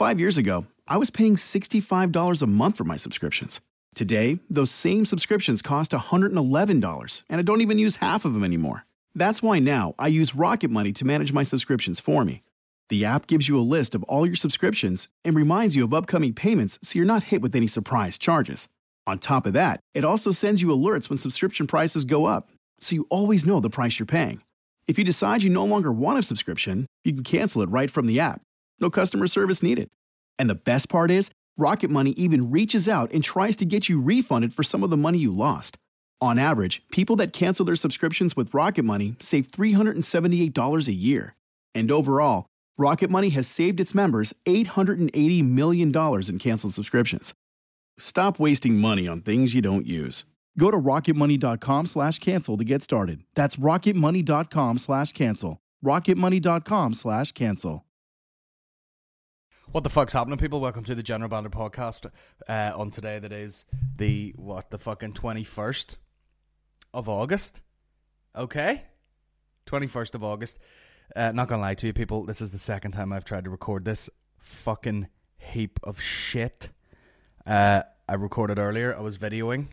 5 years ago, I was paying $65 a month for my subscriptions. Today, those same subscriptions cost $111, and I don't even use half of them anymore. That's why now I use Rocket Money to manage my subscriptions for me. The app gives you a list of all your subscriptions and reminds you of upcoming payments so you're not hit with any surprise charges. On top of that, it also sends you alerts when subscription prices go up, so you always know the price you're paying. If you decide you no longer want a subscription, you can cancel it right from the app. No customer service needed. And the best part is, Rocket Money even reaches out and tries to get you refunded for some of the money you lost. On average, people that cancel their subscriptions with Rocket Money save $378 a year. And overall, Rocket Money has saved its members $880 million in canceled subscriptions. Stop wasting money on things you don't use. Go to rocketmoney.com/cancel to get started. That's rocketmoney.com/cancel. rocketmoney.com/cancel. What the fuck's happening, people? Welcome to the General Banter podcast. On today, that is the 21st of August. Okay? 21st of August. Not gonna lie to you, people, this is the second time I've tried to record this fucking heap of shit. I recorded earlier. I was filming,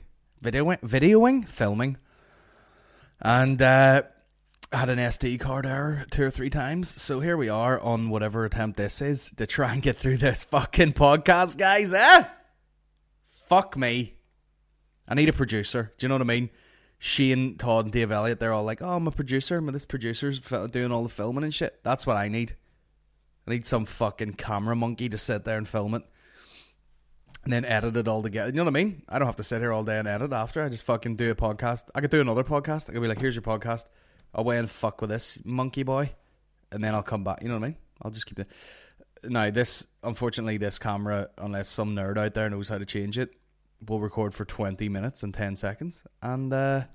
and had an SD card error 2 or 3 times. So here we are on whatever attempt this is to try and get through this fucking podcast, guys. Fuck me. I need a producer. Do you know what I mean? Shane, Todd, and Dave Elliott, they're all like, oh, I'm a producer. This producer's doing all the filming and shit. That's what I need. I need some fucking camera monkey to sit there and film it. And then edit it all together. You know what I mean? I don't have to sit here all day and edit after. I just fucking do a podcast. I could do another podcast. I could be like, here's your podcast. I'll wait and fuck with this monkey boy. And then I'll come back. You know what I mean? I'll just keep the... Now, unfortunately, this camera, unless some nerd out there knows how to change it, will record for 20 minutes and 10 seconds. And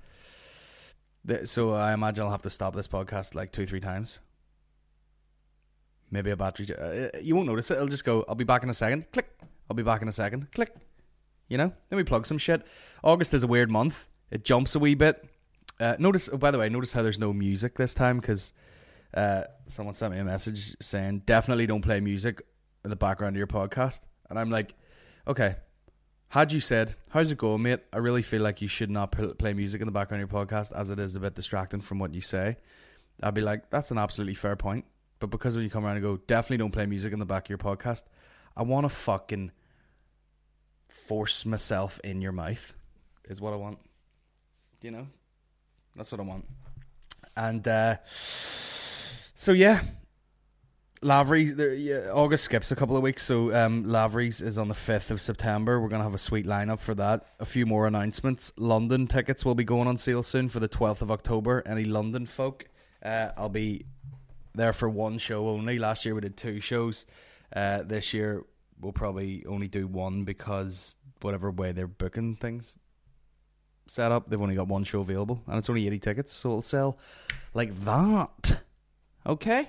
so I imagine I'll have to stop this podcast like 2-3 times. Maybe a battery... you won't notice it. It'll just go, I'll be back in a second. Click. I'll be back in a second. Click. You know? Then we plug some shit. August is a weird month. It jumps a wee bit. Notice how there's no music this time, because someone sent me a message saying, definitely don't play music in the background of your podcast. And I'm like, okay, had you said, how's it going, mate? I really feel like you should not play music in the background of your podcast, as it is a bit distracting from what you say. I'd be like, that's an absolutely fair point. But because when you come around and go, definitely don't play music in the back of your podcast, I want to fucking force myself in your mouth is what I want. You know? That's what I want. And so yeah, Lavery's August skips a couple of weeks, so Lavery's is on the 5th of September. We're gonna have a sweet lineup for that. A few more announcements. London tickets will be going on sale soon for the 12th of October. Any London folk, I'll be there for one show only. Last year we did 2 shows. This year we'll probably only do 1, because whatever way they're booking things set up, they've only got 1 show available, and it's only 80 tickets, so it'll sell like that. Okay.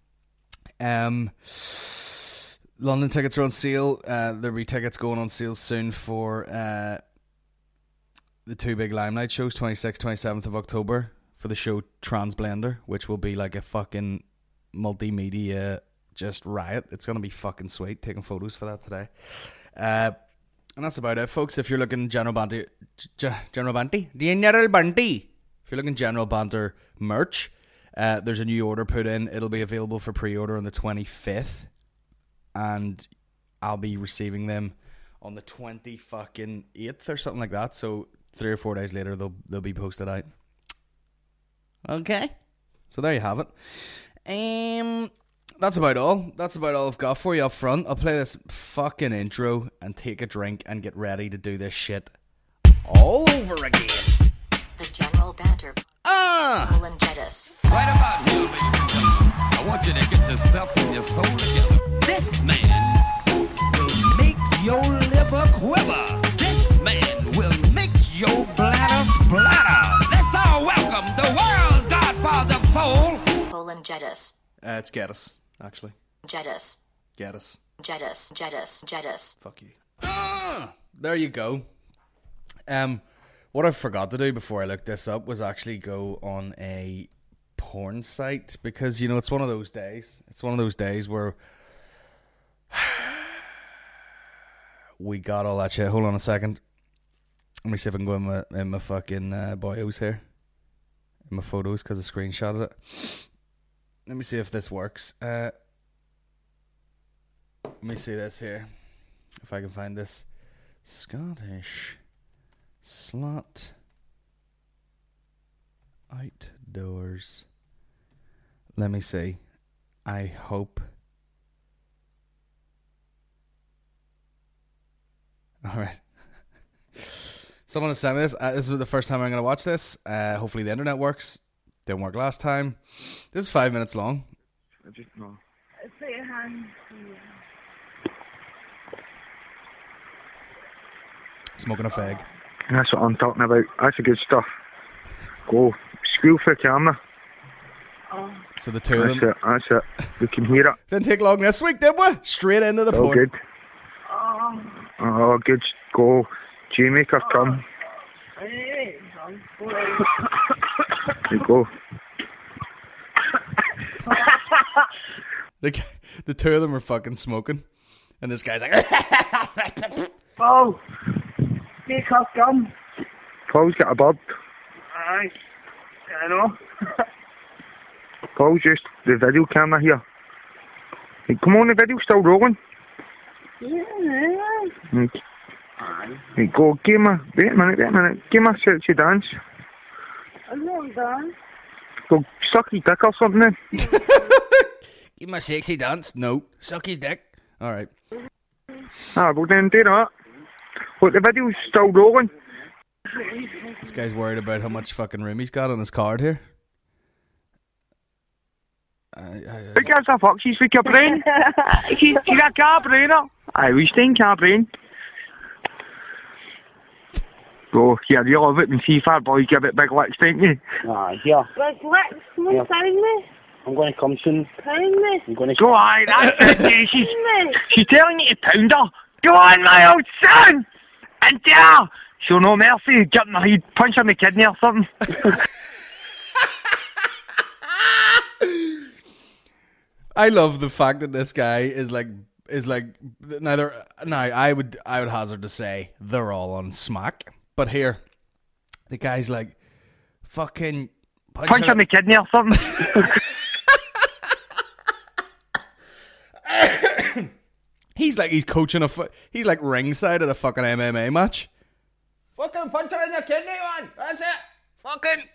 London tickets are on sale. There'll be tickets going on sale soon for the 2 big Limelight shows, 26th, 27th of October, for the show Transblender, which will be like a fucking multimedia just riot. It's going to be fucking sweet. Taking photos for that today. And that's about it, folks. If you're looking General Banter, if you're looking General Banter merch, there's a new order put in. It'll be available for pre-order on the 25th, and I'll be receiving them on the 28th or something like that. So 3 or 4 days later, they'll be posted out. Okay, so there you have it. That's about all. That's about all I've got for you up front. I'll play this fucking intro and take a drink and get ready to do this shit all over again. The General Banter. Colin Jettis. Right about here, ladies and gentlemen, I want you to get yourself and your soul together. This man will make your liver quiver. This man will make your bladder splatter. Let's all welcome the world's godfather of soul, Colin Jettis. It's Geddes, actually. Jettis. Geddes. Jettis. Jettis. Jettis. Fuck you. There you go. What I forgot to do before I looked this up was actually go on a porn site, because, you know, it's one of those days. It's one of those days where we got all that shit. Hold on a second. Let me see if I can go in my fucking bios here. In my photos, because I screenshotted it. Let me see if this works. Let me see this here. If I can find this. Scottish slot outdoors. Let me see. I hope. Alright. Someone has sent me this. This is the first time I'm going to watch this. Hopefully the internet works. Didn't work last time. This is 5 minutes long. I just know. Put your hand here. Smoking a fag. That's what I'm talking about. That's the good stuff. Go. Squeal for the camera. So the two of That's them. it. That's it. We can hear it. Didn't take long this week, did we? Straight into the All point. good. Oh, good. Go. G-Maker, come. Hey, You go. The two of them are fucking smoking. And this guy's like... Paul, take off gum. Paul's got a bird. Aye, I know. Paul's just the video camera here. Hey, come on, the video's still rolling. Yeah. Hey, go, give me, wait a minute. Give me a sexy dance. I'm not done. Go, suck your dick or something then. Give him a sexy dance. No. Suck his dick. Alright. Well then do that. Look, the video's still rolling. This guy's worried about how much fucking room he's got on his card here. Who gives a fuck? She's with your brain. She's a car brainer. Aye, we staying car brain. Go, yeah, you love it and see fat boys give it big licks, don't you? Here. Like, let's pound me. I'm going to come soon. Pound me. I'm going to... Go, aye, that's it. She's telling you to pound her. Go on, my old son! And there! Show no mercy, get in the head, punch her in the kidney or something. I love the fact that this guy is like I would hazard to say they're all on smack. But here, the guy's like, fucking Punch her in the kidney or something. he's coaching he's like ringside at a fucking MMA match. Fucking punch her in the kidney, man. That's it. Fucking.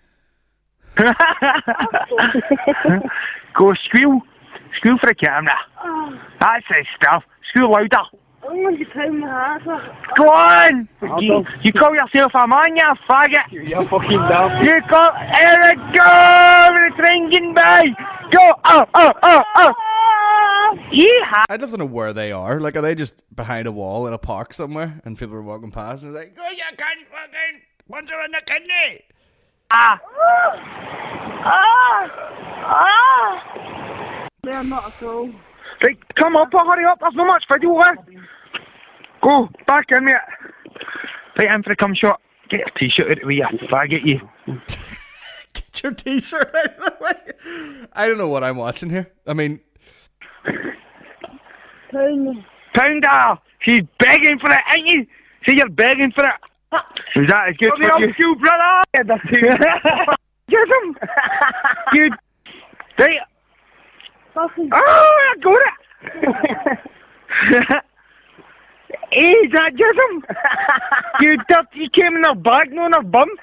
Go, squeal. Squeal for the camera. That's the stuff. Squeal louder. I'm going to pound my heart off. Go on! You call yourself a man, you faggot! You're fucking dumb. You call Eric, go! With the train getting by! Go! Oh! Yeah! I'd love to know where they are. Like, are they just behind a wall in a park somewhere and people are walking past and it's like, oh, you can't fucking punch her in the kidney! They're not at all. Right, come up, hurry up, there's not much video left. Go, back in mate. Right in for the cum shot. Get your t-shirt out of the way, you faggot, you. Get your t-shirt out of the way. I don't know what I'm watching here. I mean... Pound me. Pound her! She's begging for it, ain't you? See, you're begging for it. Is that as good for you, brother? Yeah, that's it. Get him! Good. Right. Fucking. Oh, I got it! Hey, is that just him? You dirty came in her bag, no in her bum.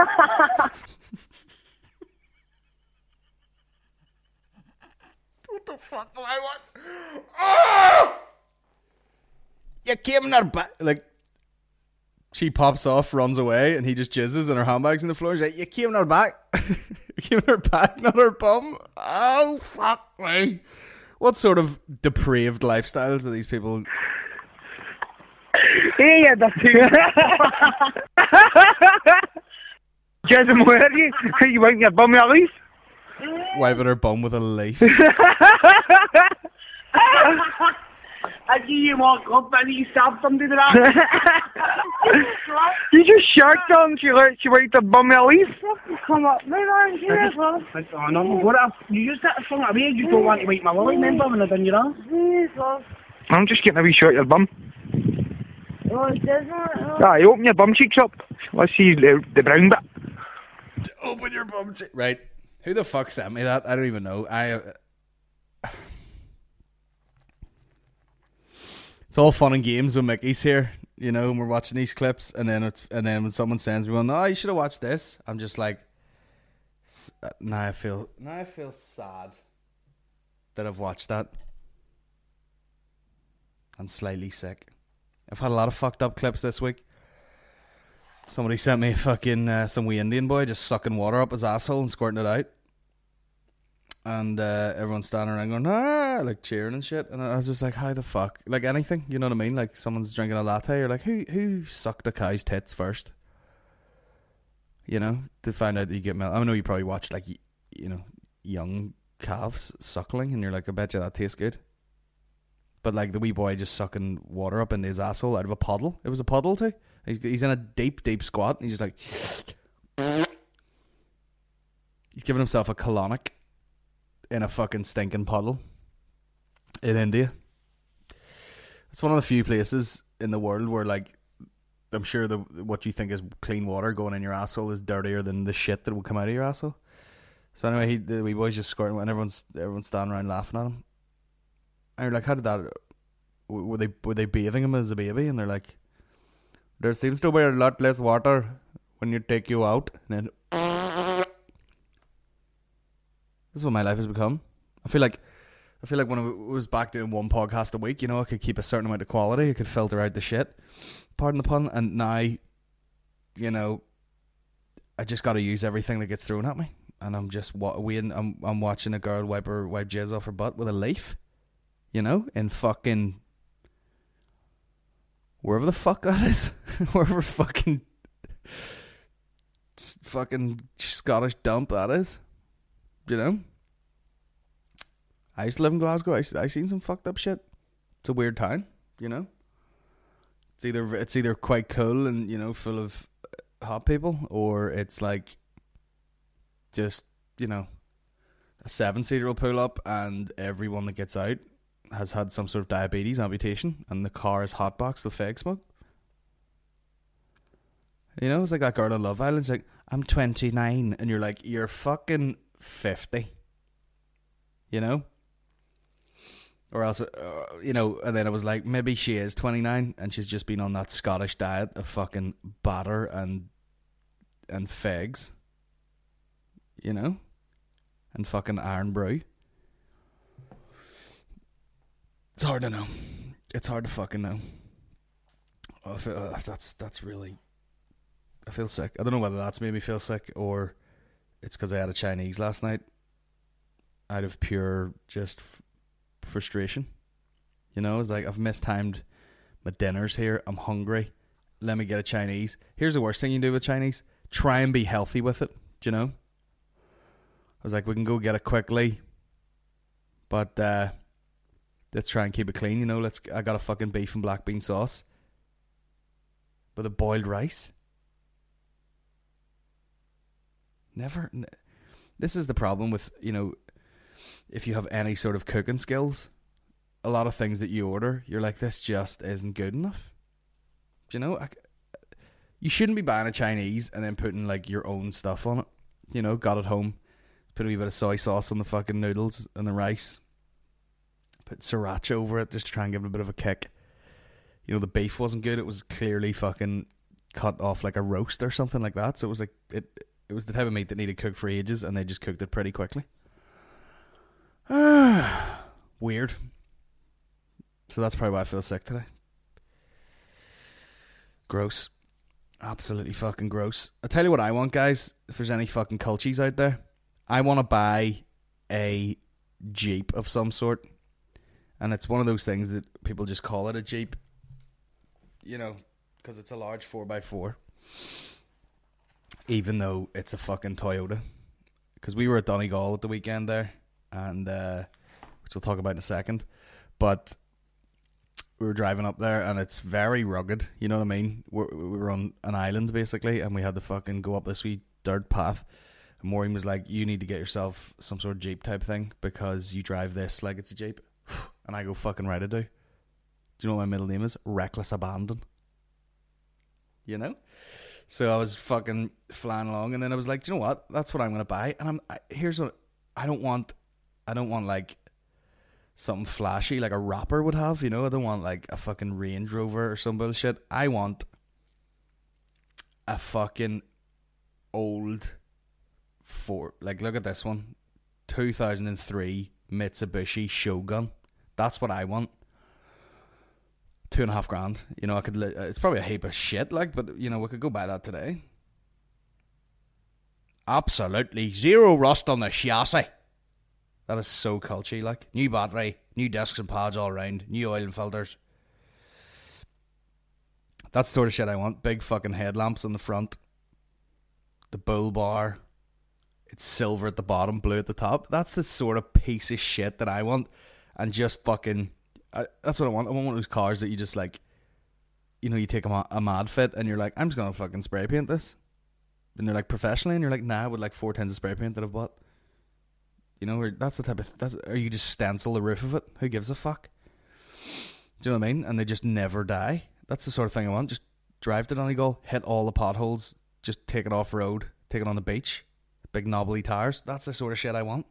What the fuck do I want? Oh! You came in her back. Like, she pops off, runs away, and he just jizzes and her handbag's in the floor. He's like, you came in her back. You came in her back, not her bum. Oh, fuck me. What sort of depraved lifestyles are these people? Hey, you dirty. Jizz him, where are you? You want your bum at least? Wiping her bum with a leaf. I give you more cup and you stab somebody with that. You just sharked her and she wiped her bum at least? Come up, my man, here, bro. Oh, no, what else? You just had to flung it away. You don't want to wait my lolly, remember when I done your ass? Please, love. I'm just getting a wee shot at your bum. Aye, open your bum cheeks up. Let's see the brown bit. Open your bum cheek. Right. Who the fuck sent me that? I don't even know. It's all fun and games when Mickey's here, you know, and we're watching these clips, and then when someone sends me one, "No, you should have watched this," I'm just like, now I feel sad that I've watched that, and slightly sick. I've had a lot of fucked up clips this week. Somebody sent me fucking some wee Indian boy just sucking water up his asshole and squirting it out. And everyone's standing around going, ah, like cheering and shit. And I was just like, how the fuck? Like anything, you know what I mean? Like someone's drinking a latte, you're like, who sucked a cow's tits first? You know, to find out that you get milk. I know you probably watched like, you know, young calves suckling, and you're like, I bet you that tastes good. But like the wee boy just sucking water up into his asshole out of a puddle. It was a puddle too. He's in a deep squat, and he's just like, he's giving himself a colonic in a fucking stinking puddle in India. It's one of the few places in the world where, like, I'm sure what you think is clean water going in your asshole is dirtier than the shit that will come out of your asshole. So anyway, the wee boy's just squirting, and everyone's standing around laughing at him. And you're like, how did that? Were they bathing him as a baby? And they're like, there seems to be a lot less water when you take you out. And then this is what my life has become. I feel like when I was back doing one podcast a week, you know, I could keep a certain amount of quality. I could filter out the shit. Pardon the pun. And now, you know, I just got to use everything that gets thrown at me. And I'm just waiting. I'm watching a girl wipe jizz off her butt with a leaf. You know, in fucking wherever the fuck that is. Wherever fucking Scottish dump that is. You know, I used to live in Glasgow. I seen some fucked up shit. It's a weird time, you know. It's either quite cool and, you know, full of hot people, or it's like just, you know, a 7-seater will pull up and everyone that gets out has had some sort of diabetes amputation, and the car is hotboxed with fag smoke. You know, it's like that girl on Love Island. It's like, I'm 29, and you're like, you're fucking 50, you know, or else, you know, and then it was like, maybe she is 29 and she's just been on that Scottish diet of fucking batter and fags, you know, and fucking iron brew. It's hard to know. It's hard to fucking know. I feel, that's really, I feel sick. I don't know whether that's made me feel sick or it's because I had a Chinese last night out of pure just frustration. You know, it's like, I've mistimed my dinners here. I'm hungry. Let me get a Chinese. Here's the worst thing you can do with Chinese. Try and be healthy with it. Do you know? I was like, we can go get it quickly, but let's try and keep it clean. You know, I got a fucking beef and black bean sauce with a boiled rice. This is the problem with, you know, if you have any sort of cooking skills, a lot of things that you order, you're like, this just isn't good enough. Do you know, you shouldn't be buying a Chinese and then putting like your own stuff on it. You know, got it home, put a wee bit of soy sauce on the fucking noodles and the rice, put sriracha over it just to try and give it a bit of a kick. You know, the beef wasn't good. It was clearly fucking cut off like a roast or something like that. So it was like, it was the type of meat that needed cooked for ages, and they just cooked it pretty quickly. Weird. So that's probably why I feel sick today. Gross. Absolutely fucking gross. I'll tell you what I want, guys. If there's any fucking culchies out there, I want to buy a Jeep of some sort. And it's one of those things that people just call it a Jeep. You know, because it's a large 4x4. Even though it's a fucking Toyota. Because we were at Donegal at the weekend there, and which we'll talk about in a second. But we were driving up there, and it's very rugged. You know what I mean? We were on an island, basically, and we had to fucking go up this wee dirt path. And Maureen was like, you need to get yourself some sort of Jeep type thing, because you drive this like it's a Jeep. And I go, fucking right I do. Do you know what my middle name is? Reckless Abandon. you know? So I was fucking flying along, and then I was like, do you know what? That's what I'm going to buy. And here's what, I don't want like something flashy like a rapper would have, you know? I don't want like a fucking Range Rover or some bullshit. I want a fucking old like, look at this one, 2003 Mitsubishi Shogun. That's what I want. $2,500. You know, I could. It's probably a heap of shit, like, but you know, we could go buy that today. Absolutely zero rust on the chassis. That is so culty, like. New battery, new discs and pads all around, new oil and filters. That's the sort of shit I want. Big fucking headlamps on the front. The bull bar. It's silver at the bottom, blue at the top. That's the sort of piece of shit that I want. And just fucking... that's what I want. I want one of those cars that you just like, you know, you take a mad fit and you're like, I'm just going to fucking spray paint this. And they're like, professionally? And you're like, nah, with like 4 tins of spray paint that I've bought. You know, that's the type of... or you just stencil the roof of it. Who gives a fuck? Do you know what I mean? And they just never die. That's the sort of thing I want. Just drive to Donegal, hit all the potholes, just take it off road, take it on the beach. Big knobbly tires. That's the sort of shit I want.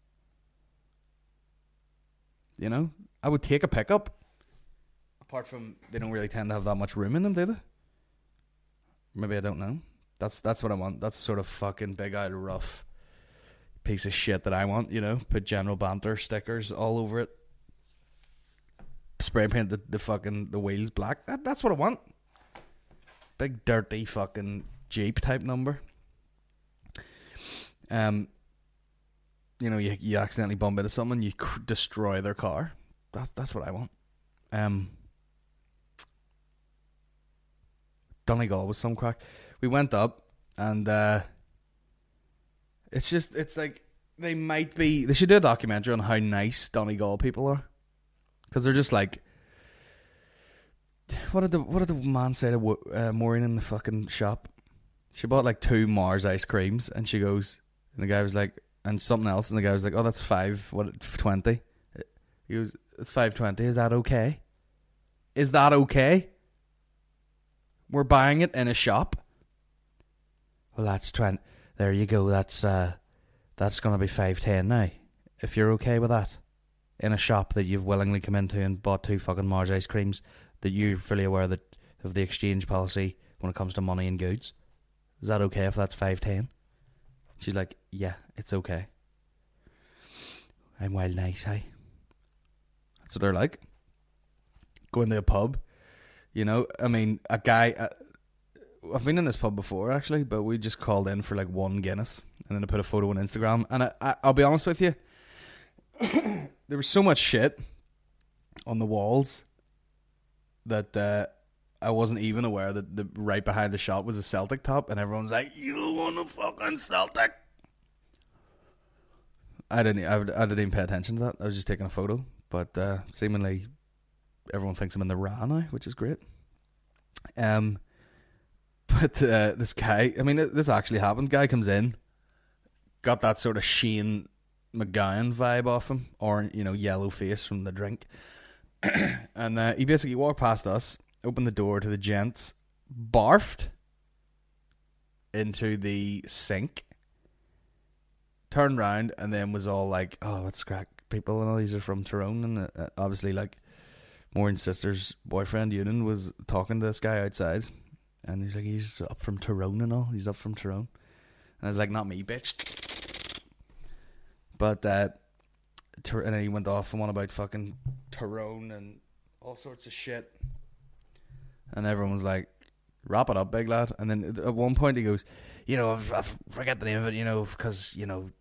You know? I would take a pickup. Apart from, they don't really tend to have that much room in them, do they? Maybe I don't know. That's what I want. That's the sort of fucking big old rough piece of shit that I want, you know? Put General Banter stickers all over it. Spray paint the wheels black. That's what I want. Big dirty fucking Jeep type number. You know, you accidentally bump into someone, you destroy their car. That's what I want. Donegal was some crack. We went up, and it's like they should do a documentary on how nice Donegal people are, because they're just like, what did the man say to Maureen in the fucking shop? She bought like 2 Mars ice creams, and she goes, and the guy was like, and something else, and the guy was like, oh, that's $5.20. He goes, it's $5.20. Is that okay? Is that okay? We're buying it in a shop. Well, that's $20. There you go. That's going to be $5.10 now. If you're okay with that, in a shop that you've willingly come into and bought 2 fucking Mars ice creams, that you're fully aware that of the exchange policy when it comes to money and goods. Is that okay if that's $5.10? She's like, yeah, it's okay. I'm wild nice, hey? That's what they're like. Going to a pub, you know, I mean, a guy... I've been in this pub before, actually, but we just called in for like 1 Guinness, and then I put a photo on Instagram, and I'll be honest with you, there was so much shit on the walls that I wasn't even aware that the right behind the shop was a Celtic top, and everyone's like, you want a fucking Celtic? I didn't even pay attention to that. I was just taking a photo, but seemingly everyone thinks I'm in the Ra now, which is great. But this guy, I mean, this actually happened. Guy comes in, got that sort of Shane McGowan vibe off him, or, you know, yellow face from the drink. And he basically walked past us, opened the door to the gents, barfed into the sink, turned round, and then was all like, oh, what's crack, people, and all these are from Tyrone. And obviously, like, Maureen's sister's boyfriend, Ewan, was talking to this guy outside. And he's like, he's up from Tyrone and all. He's up from Tyrone. And I was like, not me, bitch. But, and then he went off and went about fucking Tyrone and all sorts of shit. And everyone was like, wrap it up, big lad. And then at one point he goes, you know, I forget the name of it, you know, because, you know,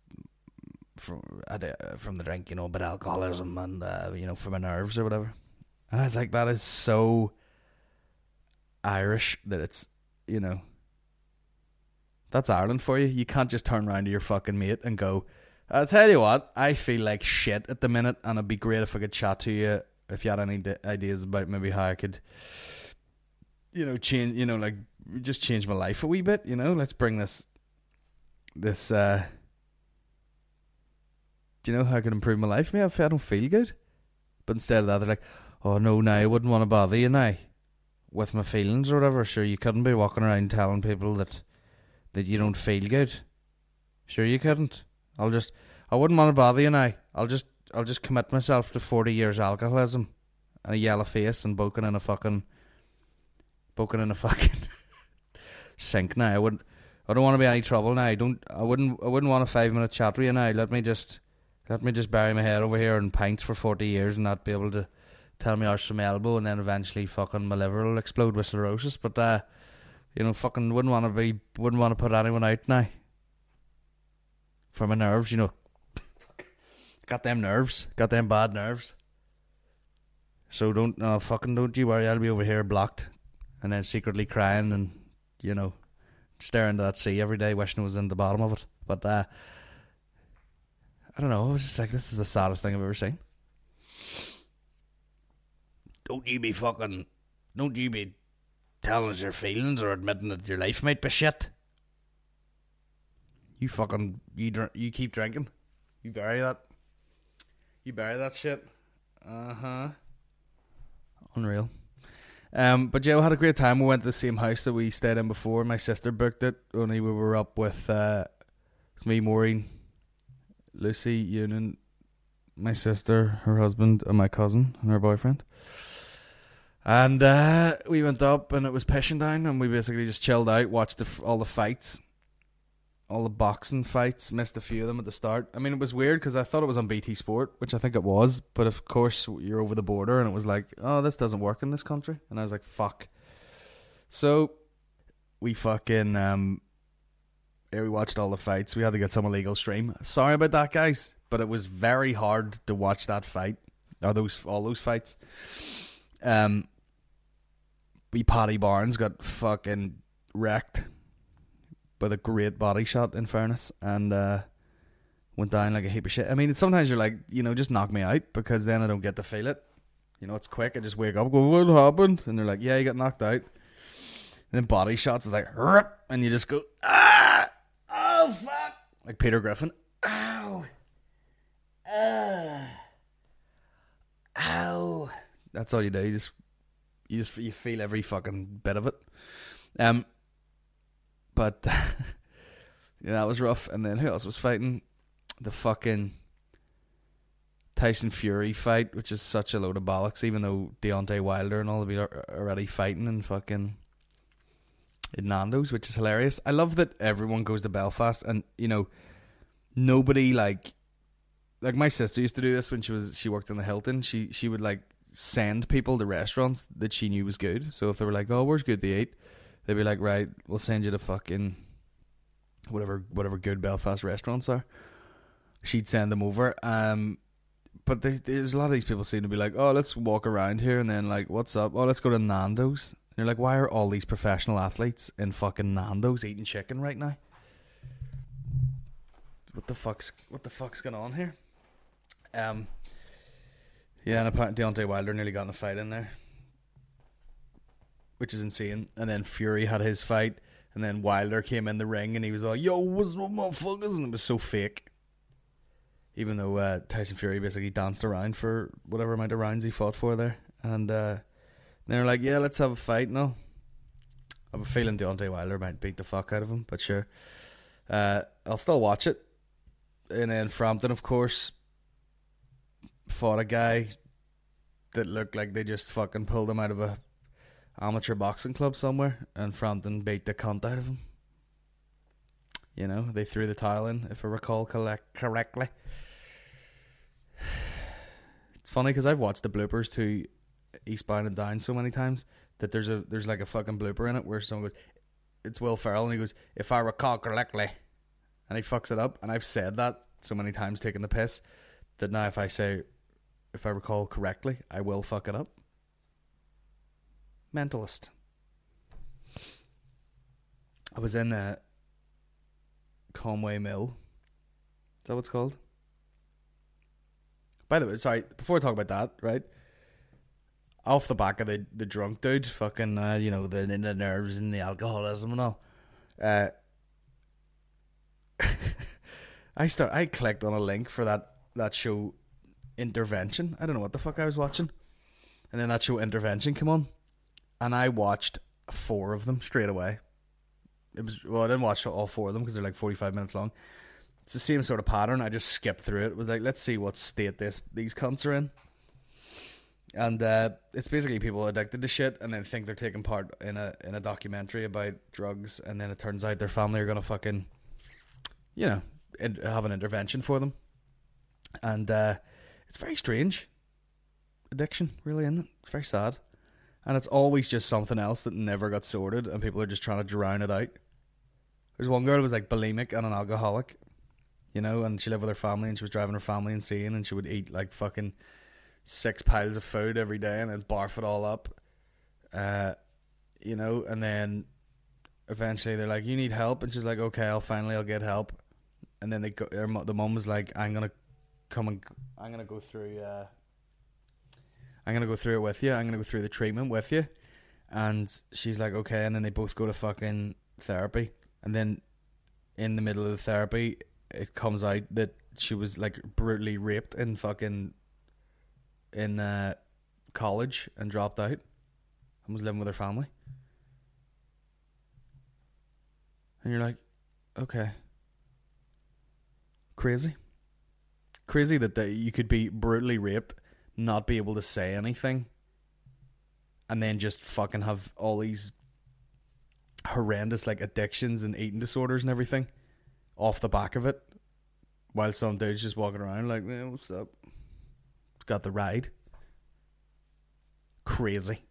from the drink, you know, but alcoholism and, you know, for my nerves or whatever. And I was like, that is so Irish that it's, you know, that's Ireland for you. You can't just turn around to your fucking mate and go, I'll tell you what, I feel like shit at the minute, and it'd be great if I could chat to you if you had any ideas about maybe how I could, you know, change, you know, like, just change my life a wee bit, you know. Let's bring this do you know how I could improve my life? Maybe if I don't feel good. But instead of that, they're like, oh no, I wouldn't want to bother you now. with my feelings or whatever. Sure, you couldn't be walking around telling people that you don't feel good. Sure, you couldn't. I wouldn't want to bother you now. I'll just commit myself to 40 years alcoholism and a yellow face and boking in a fucking sink now. I don't want to be any trouble now. I wouldn't want a 5-minute chat with you now. Let me just bury my head over here in pints for 40 years and not be able to tell me arse from elbow, and then eventually fucking my liver will explode with cirrhosis. But fucking wouldn't want to put anyone out now. For my nerves, got them bad nerves. So don't you worry. I'll be over here blocked, and then secretly crying and staring into that sea every day, wishing it was in the bottom of it. But I don't know. I was just like, this is the saddest thing I've ever seen. Don't you be telling us your feelings or admitting that your life might be shit. You keep drinking. You bury that shit. Unreal. But yeah, we had a great time. We went to the same house that we stayed in before. My sister booked it. Only we were up with me, Maureen, Lucy, Ewan, my sister, her husband, and my cousin and her boyfriend. And we went up, and it was pissing down, and we basically just chilled out, watched all the fights, all the boxing fights. Missed a few of them at the start. I mean, it was weird because I thought it was on BT Sport, which I think it was, but of course you're over the border, and it was like, oh, this doesn't work in this country, and I was like, fuck. So we fucking we watched all the fights. We had to get some illegal stream. Sorry about that, guys, but it was very hard to watch that fight, or all those fights. Paddy Barnes got fucking wrecked with a great body shot, in fairness, and went down like a heap of shit. I mean, sometimes you're like, just knock me out, because then I don't get to feel it. It's quick. I just wake up, go, what happened? And they're like, yeah, you got knocked out. And then body shots is like, and you just go, oh fuck, like Peter Griffin. Ow, ow. That's all you do. You feel every fucking bit of it. But that was rough. And then who else was fighting? The fucking Tyson Fury fight, which is such a load of bollocks, even though Deontay Wilder and all of them are already fighting in fucking in Nando's, which is hilarious. I love that everyone goes to Belfast, and nobody like my sister used to do this when she worked in the Hilton. She would like send people to restaurants that she knew was good. So if they were like, oh, where's good to eat, they'd be like, right, we'll send you to fucking whatever good Belfast restaurants are. She'd send them over. But there's a lot of these people seem to be like, oh, let's walk around here, and then like, what's up? Oh, let's go to Nando's. And you're like, why are all these professional athletes in fucking Nando's eating chicken right now? What the fuck's going on here? Yeah, and apparently Deontay Wilder nearly got in a fight in there, which is insane. And then Fury had his fight, and then Wilder came in the ring, and he was like, yo, what's up, motherfuckers? And it was so fake. Even though Tyson Fury basically danced around for whatever amount of rounds he fought for there. And they're like, yeah, let's have a fight now. I have a feeling Deontay Wilder might beat the fuck out of him, but sure. I'll still watch it. And then Frampton, of course, fought a guy that looked like they just fucking pulled him out of a amateur boxing club somewhere, and Frampton beat the cunt out of him. They threw the towel in, if I recall correctly. It's funny because I've watched the bloopers to Eastbound and Down so many times that there's like a fucking blooper in it where someone goes, it's Will Ferrell, and he goes, if I recall correctly, and he fucks it up. And I've said that so many times, taking the piss, that now if I recall correctly, I will fuck it up. Mentalist. I was in Conway Mill. Is that what it's called? By the way, sorry, before I talk about that, right? Off the back of the drunk dude, fucking, the nerves and the alcoholism and all. I clicked on a link for that show, Intervention. I don't know what the fuck I was watching. And then that show, Intervention, came on. and I watched 4 of them straight away. I didn't watch all 4 of them because they're like 45 minutes long. It's the same sort of pattern. I just skipped through it. It was like, let's see what state these cunts are in. And it's basically people addicted to shit and then think they're taking part in a documentary about drugs, and then it turns out their family are gonna fucking, have an intervention for them. And it's very strange. Addiction, really, isn't it? It's very sad. And it's always just something else that never got sorted, and people are just trying to drown it out. There's one girl who was like bulimic and an alcoholic, and she lived with her family, and she was driving her family insane, and she would eat like fucking 6 piles of food every day and then barf it all up. And then eventually they're like, you need help? And she's like, okay, I'll get help. And then the mom was like, I'm gonna go through it with you. I'm gonna go through the treatment with you. And she's like, okay. And then they both go to fucking therapy. And then in the middle of the therapy, it comes out that she was like brutally raped in college and dropped out and was living with her family. And you're like, okay. Crazy that you could be brutally raped, not be able to say anything, and then just fucking have all these horrendous like addictions and eating disorders and everything off the back of it, while some dude's just walking around like, what's up? It's got the ride. Crazy.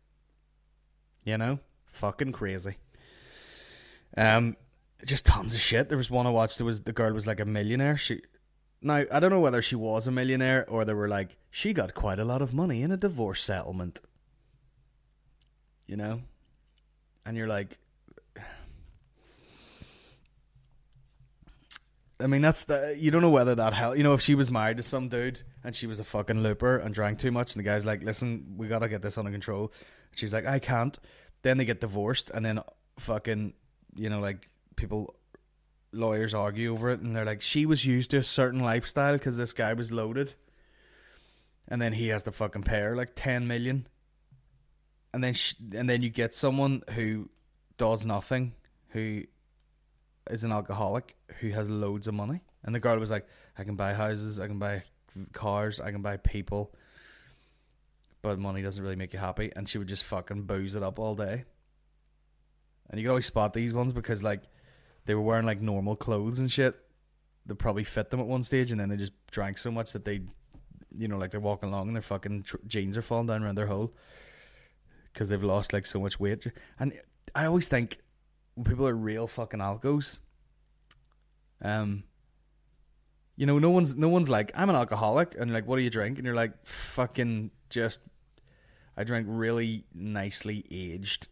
Fucking crazy. Just tons of shit. There was one I watched, the girl was like a millionaire. Now, I don't know whether she was a millionaire or they were like, she got quite a lot of money in a divorce settlement. And you're like, I mean, you don't know whether that helped. If she was married to some dude and she was a fucking looper and drank too much and the guy's like, listen, we gotta get this under control. And she's like, I can't. Then they get divorced and then fucking, lawyers argue over it and they're like, she was used to a certain lifestyle because this guy was loaded. And then he has to fucking pay her like 10 million. And then you get someone who does nothing, who is an alcoholic, who has loads of money. And the girl was like, I can buy houses, I can buy cars, I can buy people, but money doesn't really make you happy. And she would just fucking booze it up all day. And you can always spot these ones because like they were wearing like normal clothes and shit that probably fit them at one stage, and then they just drank so much that they, like they're walking along and their fucking jeans are falling down around their hole because they've lost like so much weight. And I always think when people are real fucking alcos, no one's like, I'm an alcoholic, and like, what do you drink? And you're like, fucking I drink really nicely aged,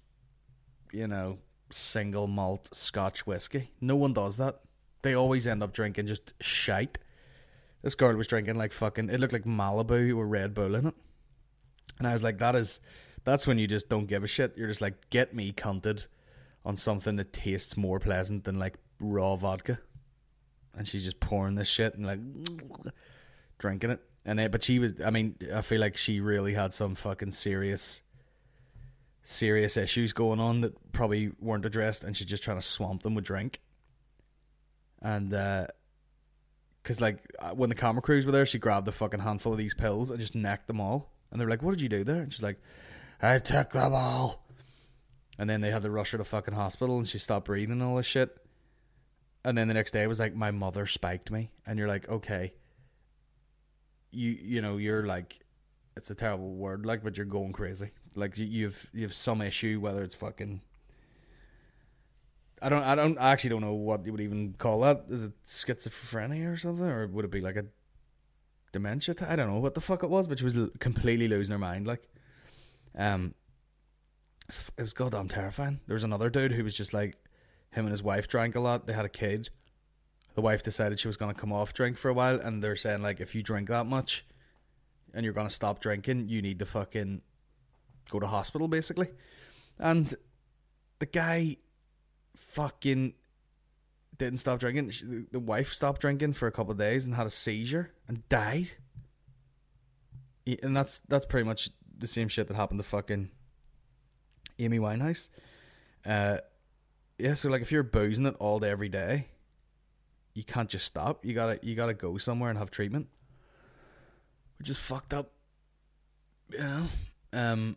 single malt Scotch whiskey. No one does that. They always end up drinking just shite. This girl was drinking like fucking, it looked like Malibu with Red Bull in it. And I was like, that's when you just don't give a shit. You're just like, get me cunted on something that tastes more pleasant than like raw vodka. And she's just pouring this shit and like drinking it. But she was, I feel like she really had some fucking serious issues going on that probably weren't addressed, and she's just trying to swamp them with drink. And because like when the camera crews were there, she grabbed a fucking handful of these pills and just necked them all. And they're like, what did you do there? And she's like, I took them all. And then they had to rush her to fucking hospital, and she stopped breathing and all this shit. And then the next day it was like, my mother spiked me. And you're like, okay, you're like, it's a terrible word, like, but you're going crazy. Like you've some issue, whether it's fucking, I actually don't know what you would even call that. Is it schizophrenia or something, or would it be like a dementia? I don't know what the fuck it was, but she was completely losing her mind. Like, it was goddamn terrifying. There was another dude who was just like, him and his wife drank a lot. They had a kid. The wife decided she was going to come off drink for a while, and they're saying like, if you drink that much and you're going to stop drinking, you need to fucking go to hospital, basically. And the guy fucking didn't stop drinking. The wife stopped drinking for a couple of days and had a seizure and died. And that's pretty much the same shit that happened to fucking Amy Winehouse. Yeah, so like if you're boozing it all day every day, you can't just stop. You gotta go somewhere and have treatment, which is fucked up. You know,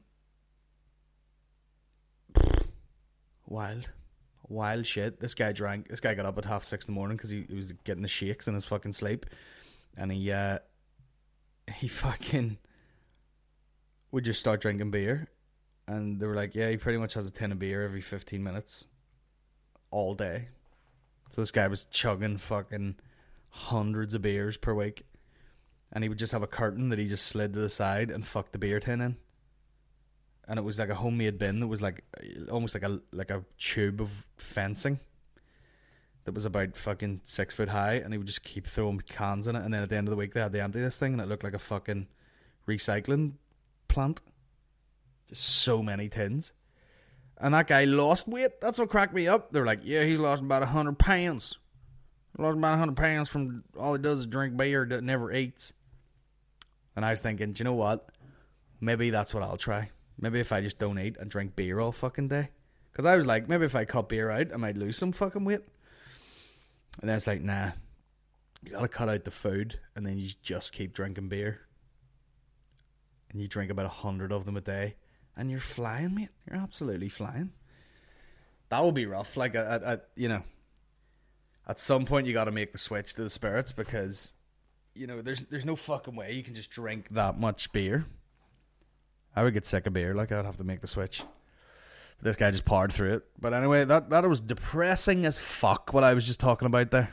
wild shit. This guy got up at 6:30 in the morning because he was getting the shakes in his fucking sleep, and he fucking would just start drinking beer, and they were like, yeah, he pretty much has a tin of beer every 15 minutes all day. So this guy was chugging fucking hundreds of beers per week, and he would just have a curtain that he just slid to the side and fucked the beer tin in. And it was like a homemade bin that was like almost like a tube of fencing that was about fucking 6 foot high, and he would just keep throwing cans in it, and then at the end of the week they had to empty this thing, and it looked like a fucking recycling plant. Just so many tins. And that guy lost weight. That's what cracked me up. They were like, yeah, he's lost about 100 pounds. Lost about 100 pounds from all he does is drink beer that never eats. And I was thinking, do you know what? Maybe that's what I'll try. Maybe if I just don't eat and drink beer all fucking day. Because I was like, maybe if I cut beer out, I might lose some fucking weight. And then it's like, nah. You gotta cut out the food, and then you just keep drinking beer. And you drink about 100 of them a day. And you're flying, mate. You're absolutely flying. That will be rough. Like, you know, at some point you got to make the switch to the spirits, because, you know, there's no fucking way you can just drink that much beer. I would get sick of beer. Like, I would have to make the switch. But this guy just powered through it. But anyway, that was depressing as fuck, what I was just talking about there.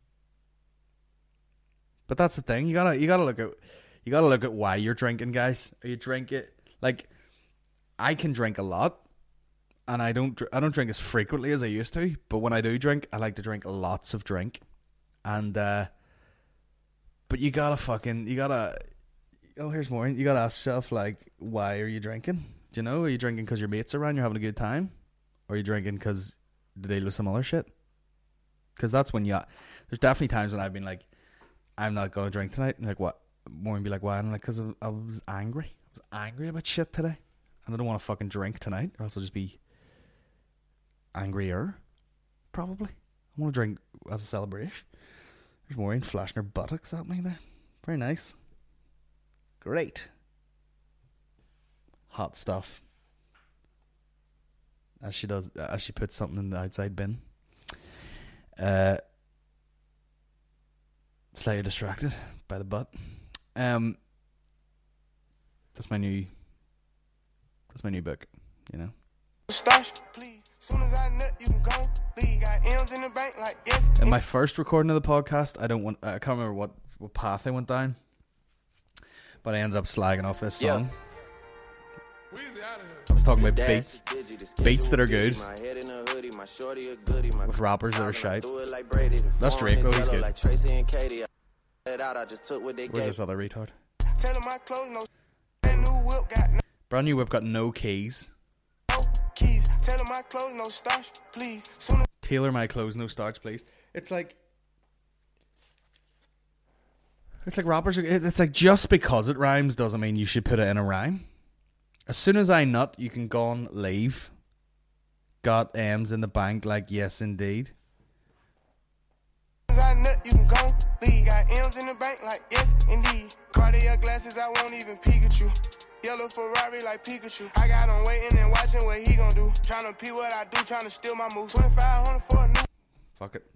But that's the thing. You gotta look at why you're drinking, guys. Are you drinking like? I can drink a lot, and I don't drink as frequently as I used to. But when I do drink, I like to drink lots of drink, and but you gotta. Oh, here's more. You gotta ask yourself, like, why are you drinking? Do you know? Are you drinking because your mates are around, you're having a good time, or are you drinking because to deal with some other shit? Because that's when there's definitely times when I've been like, I'm not gonna drink tonight, and like, what? More be like, why? And I'm like, because I was angry. I was angry about shit today. And I don't want to fucking drink tonight, or else I'll just be angrier, probably. I want to drink as a celebration. There's Maureen flashing her buttocks at me there. Very nice. Great. Hot stuff. As she puts something in the outside bin. Slightly distracted by the butt. That's my new book, you know. In my first recording of the podcast, I can't remember what path I went down, but I ended up slagging off this song. I was talking about beats that are good, with rappers that are shite. That's Drake though, he's good. Where's this other retard? Brand new whip got no keys. Tailor my clothes, no starch, please. It's like rappers. It's like, just because it rhymes doesn't mean you should put it in a rhyme. As soon as I nut, you can go on leave. Got M's in the bank, like yes indeed. As I nut, you can go leave. Got M's in the bank, like yes indeed. Cartier glasses, I won't even peek at you. Yellow Ferrari like Pikachu. I got him waiting and watching what he gon' do. Tryna pee what I do, tryna steal my moves. 2,500 for a new. Fuck it.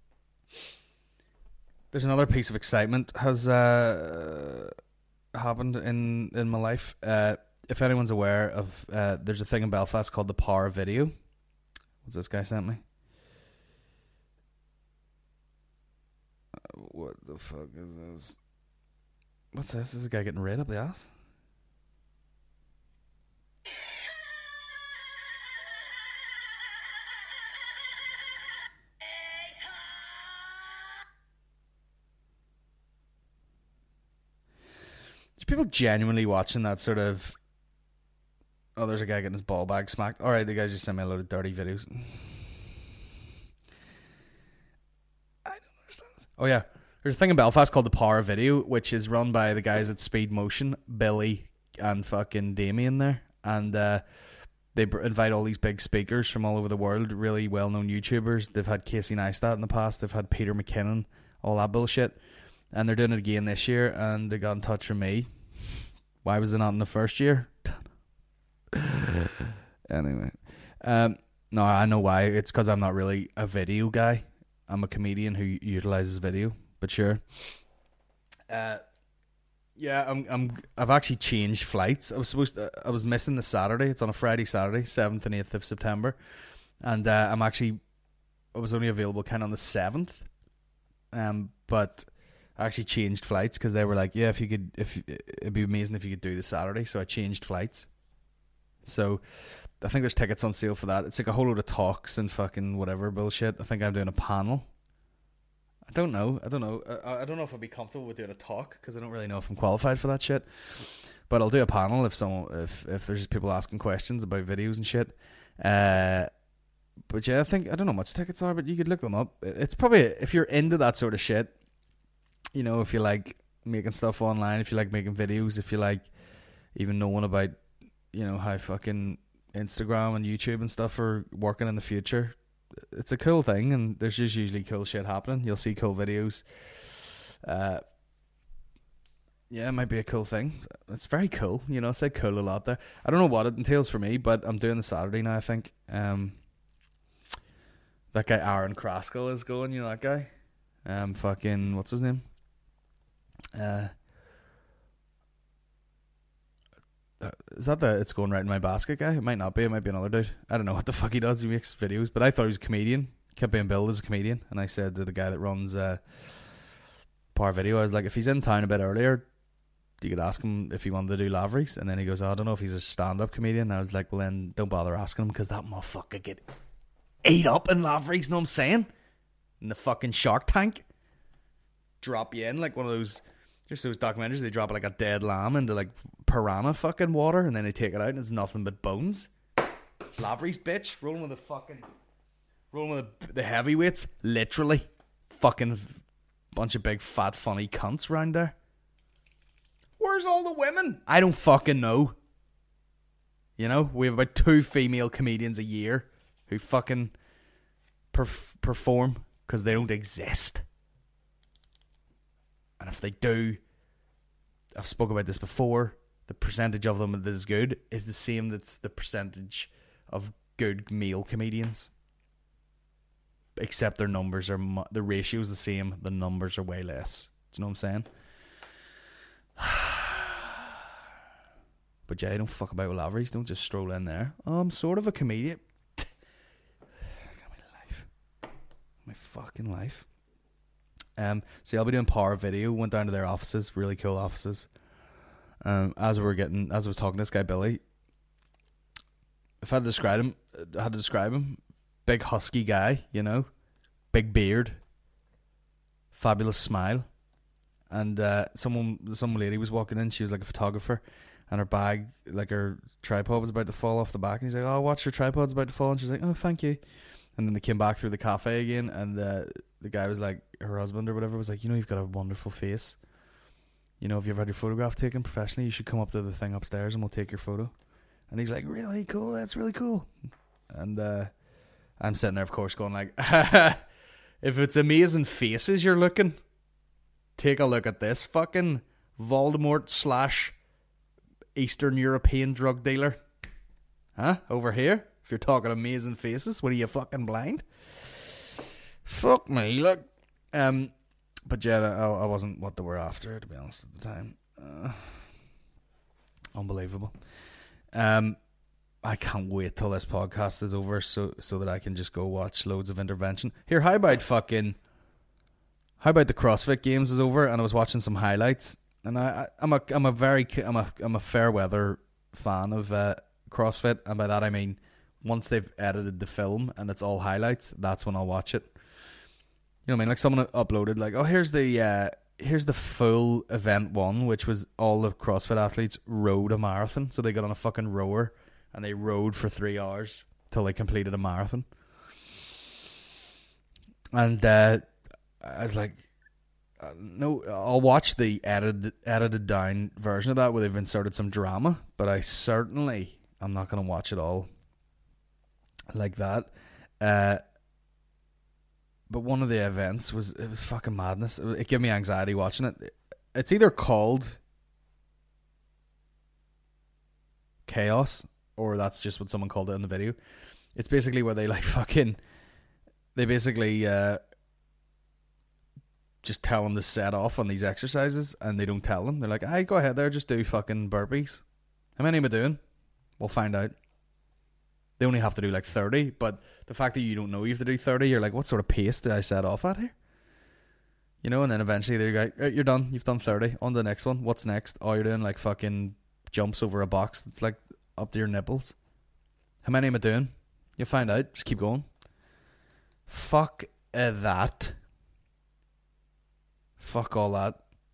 There's another piece of excitement has happened in my life. If anyone's aware of, there's a thing in Belfast called the Power Video. What's this guy sent me? What the fuck is this? What's this? Is a guy getting red up the ass? There's people genuinely watching that sort of. Oh, there's a guy getting his ball bag smacked. Alright, the guys just sent me a load of dirty videos. I don't understand this. Oh yeah, there's a thing in Belfast called the Power Video, which is run by the guys at Speed Motion, Billy and fucking Damien there. And the they invite all these big speakers from all over the world, really well-known YouTubers. They've had Casey Neistat in the past. They've had Peter McKinnon, all that bullshit. And they're doing it again this year, and they got in touch with me. Why was it not in the first year? Anyway. No, I know why. It's because I'm not really a video guy. I'm a comedian who utilizes video. But sure. Yeah, I've actually changed flights. I was missing the Saturday. It's on a Friday, Saturday, 7th and 8th of September. And I was only available kind of on the 7th. But I actually changed flights because they were like, yeah, it'd be amazing if you could do the Saturday. So I changed flights. So I think there's tickets on sale for that. It's like a whole load of talks and fucking whatever bullshit. I think I'm doing a panel. I don't know. I don't know if I'd be comfortable with doing a talk because I don't really know if I'm qualified for that shit. But I'll do a panel if there's people asking questions about videos and shit. But yeah, I don't know how much tickets are, but you could look them up. It's probably, if you're into that sort of shit, you know, if you like making stuff online, if you like making videos, if you like even knowing about, you know, how fucking Instagram and YouTube and stuff are working in the future. It's a cool thing, and there's just usually cool shit happening. You'll see cool videos. Yeah, it might be a cool thing. It's very cool, you know. I say cool a lot there. I don't know what it entails for me, but I'm doing the Saturday now, I think. That guy Aaron Kraskell is going, you know that guy? Fucking, what's his name? Is that the It's Going Right in My Basket guy? It might not be. It might be another dude. I don't know what the fuck he does. He makes videos, but I thought he was a comedian. Kept being billed as a comedian, and I said to the guy that runs Power Video, I was like, if he's in town a bit earlier, you could ask him if he wanted to do Lavery's. And then he goes, I don't know if he's a stand-up comedian. And I was like, well then don't bother asking him, because that motherfucker get ate up in Lavery's, know what I'm saying? In the fucking Shark Tank. Drop you in like one of those, just those documentaries, they drop like a dead lamb into like piranha fucking water, and then they take it out and it's nothing but bones. It's Lavery's, bitch. Rolling with the heavyweights. Literally. Fucking bunch of big fat funny cunts around there. Where's all the women? I don't fucking know. You know, we have about 2 female comedians a year who fucking perform because they don't exist. And if they do, I've spoken about this before, the percentage of them that is good is the same that's the percentage of good male comedians. Except their numbers are, the ratio is the same, the numbers are way less. Do you know what I'm saying? But yeah, don't fuck about with Lavery's. Don't just stroll in there. Oh, I'm sort of a comedian. My fucking life. So I'll be doing Power Video. Went down to their offices, really cool offices. As I was talking to this guy Billy, if I had to describe him, big husky guy, you know, big beard, fabulous smile, and some lady was walking in. She was like a photographer, and her bag, like her tripod, was about to fall off the back. And he's like, "Oh, watch, your tripod's about to fall." And she's like, "Oh, thank you." And then they came back through the cafe again, and the guy was like, her husband or whatever was like, "You know, you've got a wonderful face. You know, if you ever had your photograph taken professionally, you should come up to the thing upstairs and we'll take your photo." And he's like, "Really cool, that's really cool." And I'm sitting there, of course, going like, if it's amazing faces you're looking, take a look at this fucking Voldemort / Eastern European drug dealer. Huh? Over here? If you're talking amazing faces, what are you, fucking blind? Fuck me, look. But yeah, I wasn't what they were after, to be honest, at the time. Unbelievable. I can't wait till this podcast is over so that I can just go watch loads of Intervention. Here, how about the CrossFit Games is over and I was watching some highlights, and I'm a fair weather fan of CrossFit, and by that I mean once they've edited the film and it's all highlights, that's when I'll watch it. You know what I mean? Like someone uploaded like, oh, here's the full event one, which was all the CrossFit athletes rode a marathon. So they got on a fucking rower and they rode for 3 hours till they completed a marathon. And I was like, no, I'll watch the edited down version of that where they've inserted some drama, but I'm not going to watch it all. like that. But one of the events was fucking madness. It gave me anxiety watching it. It's either called Chaos, or that's just what someone called it in the video. It's basically where they basically just tell them to set off on these exercises, and they don't tell them. They're like, "Hey, go ahead there, just do fucking burpees." How many am I doing? We'll find out. They only have to do like 30, but the fact that you don't know you have to do 30, you're like, what sort of pace did I set off at here? You know, and then eventually they're like, right, you're done. You've done 30. On to the next one. What's next? Oh, you're doing like fucking jumps over a box that's like up to your nipples. How many am I doing? You'll find out. Just keep going. Fuck that. Fuck all that.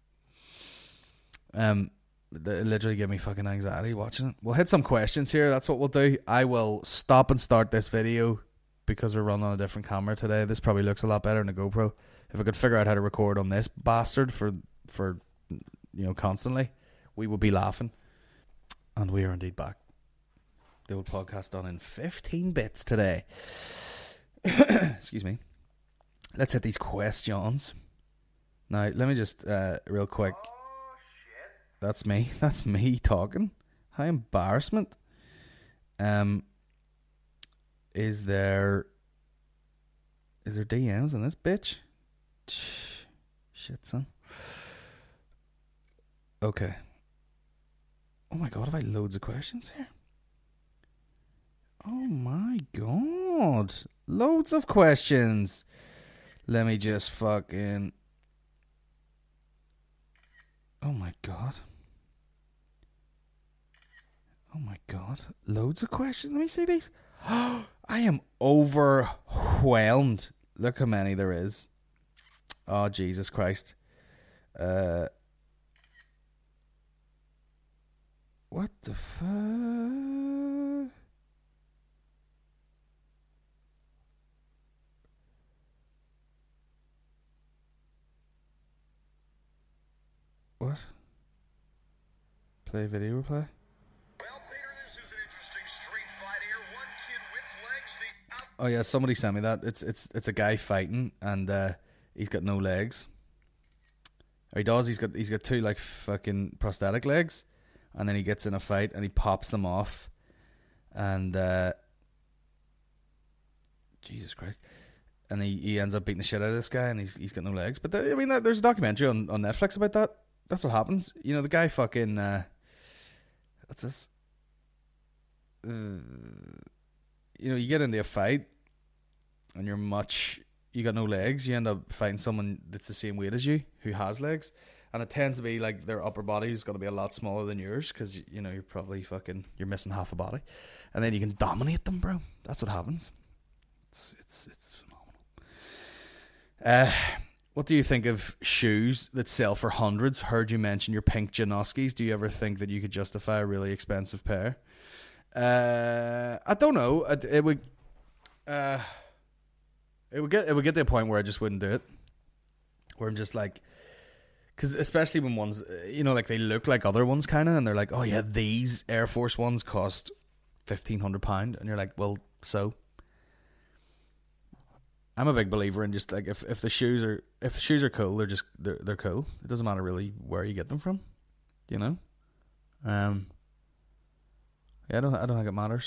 It literally gave me fucking anxiety watching it. We'll hit some questions here. That's what we'll do. I will stop and start this video because we're running on a different camera today. This probably looks a lot better than a GoPro. If I could figure out how to record on this bastard for constantly, we would be laughing. And we are indeed back. The old podcast done in 15 bits today. Excuse me. Let's hit these questions. Now, let me just real quick. That's me. That's me talking. How embarrassment. Is there DMs in this bitch? Shit, son. Okay. Oh my god, have I loads of questions here? Oh my god. Loads of questions. Let me just fucking... Oh my god. Oh my god. Loads of questions. Let me see these. I am overwhelmed. Look how many there is. Oh, Jesus Christ. What the fuck? What? Play video replay? Well, Peter, this is an interesting street fight here. One kid with legs, the out- Oh yeah, somebody sent me that. It's a guy fighting and he's got no legs. Or he does. He's got two like fucking prosthetic legs, and then he gets in a fight and he pops them off, and Jesus Christ, and he ends up beating the shit out of this guy, and he's got no legs. But there's a documentary on Netflix about that. That's what happens. You know, the guy fucking what's this? You get into a fight and you got no legs, you end up fighting someone that's the same weight as you who has legs, and it tends to be like their upper body is going to be a lot smaller than yours because you're probably you're missing half a body, and then you can dominate them, bro. That's what happens. It's phenomenal. What do you think of shoes that sell for hundreds? Heard you mention your pink Janoskis. Do you ever think that you could justify a really expensive pair? I don't know. It would get to a point where I just wouldn't do it. Where I'm just like, because especially when ones, like they look like other ones kind of, and they're like, oh yeah, these Air Force ones cost £1,500, and you're like, well, so. I'm a big believer in just like if the shoes are cool, they're cool. It doesn't matter really where you get them from, Yeah, I don't think it matters.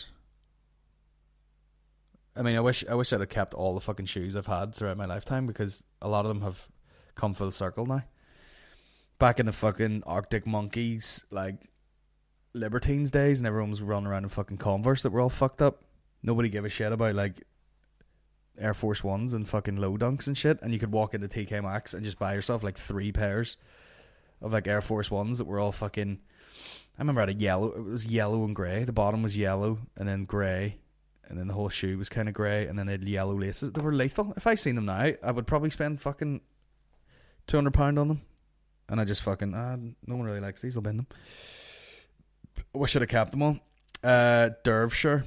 I mean, I wish I'd have kept all the fucking shoes I've had throughout my lifetime, because a lot of them have come full circle now. Back in the fucking Arctic Monkeys, like Libertines days, and everyone was running around in fucking Converse that were all fucked up. Nobody gave a shit about like Air Force Ones and fucking low dunks and shit, and you could walk into TK Maxx and just buy yourself like 3 pairs of like Air Force Ones that were all fucking, I remember I had it was yellow and grey. The bottom was yellow and then grey, and then the whole shoe was kind of grey, and then they had yellow laces. They were lethal. If I seen them now, I would probably spend fucking £200 on them, and I just fucking no one really likes these, I'll bin them. I wish I'd have kept them all. Derbyshire.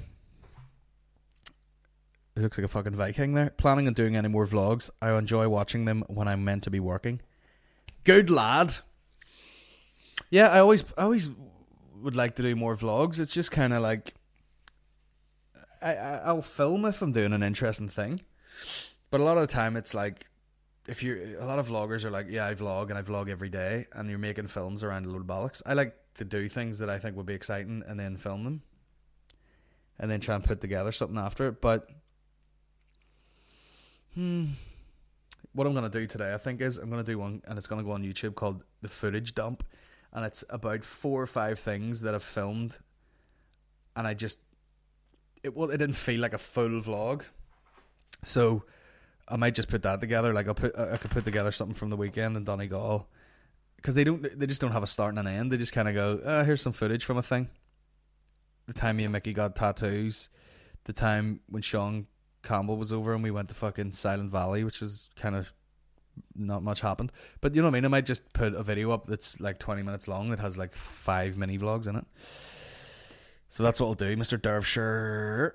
It looks like a fucking Viking there. Planning on doing any more vlogs. I enjoy watching them when I'm meant to be working. Good lad. Yeah, I always would like to do more vlogs. It's just kind of like, I'll film if I'm doing an interesting thing, but a lot of the time it's like, a lot of vloggers are like, yeah, I vlog and I vlog every day, and you're making films around a load of bollocks. I like to do things that I think would be exciting and then film them, and then try and put together something after it. But what I'm going to do today, I think, is I'm going to do one, and it's going to go on YouTube, called The Footage Dump, and it's about 4 or 5 things that I've filmed, and it didn't feel like a full vlog, so I might just put that together. Like I could put together something from the weekend in Donegal, because they just don't have a start and an end. They just kind of go, here's some footage from a thing. The time me and Mickey got tattoos, the time when Sean Campbell was over and we went to fucking Silent Valley, which was kind of not much happened. But you know what I mean? I might just put a video up that's like 20 minutes long that has like 5 mini vlogs in it. So that's what I'll do, Mr. Derbyshire.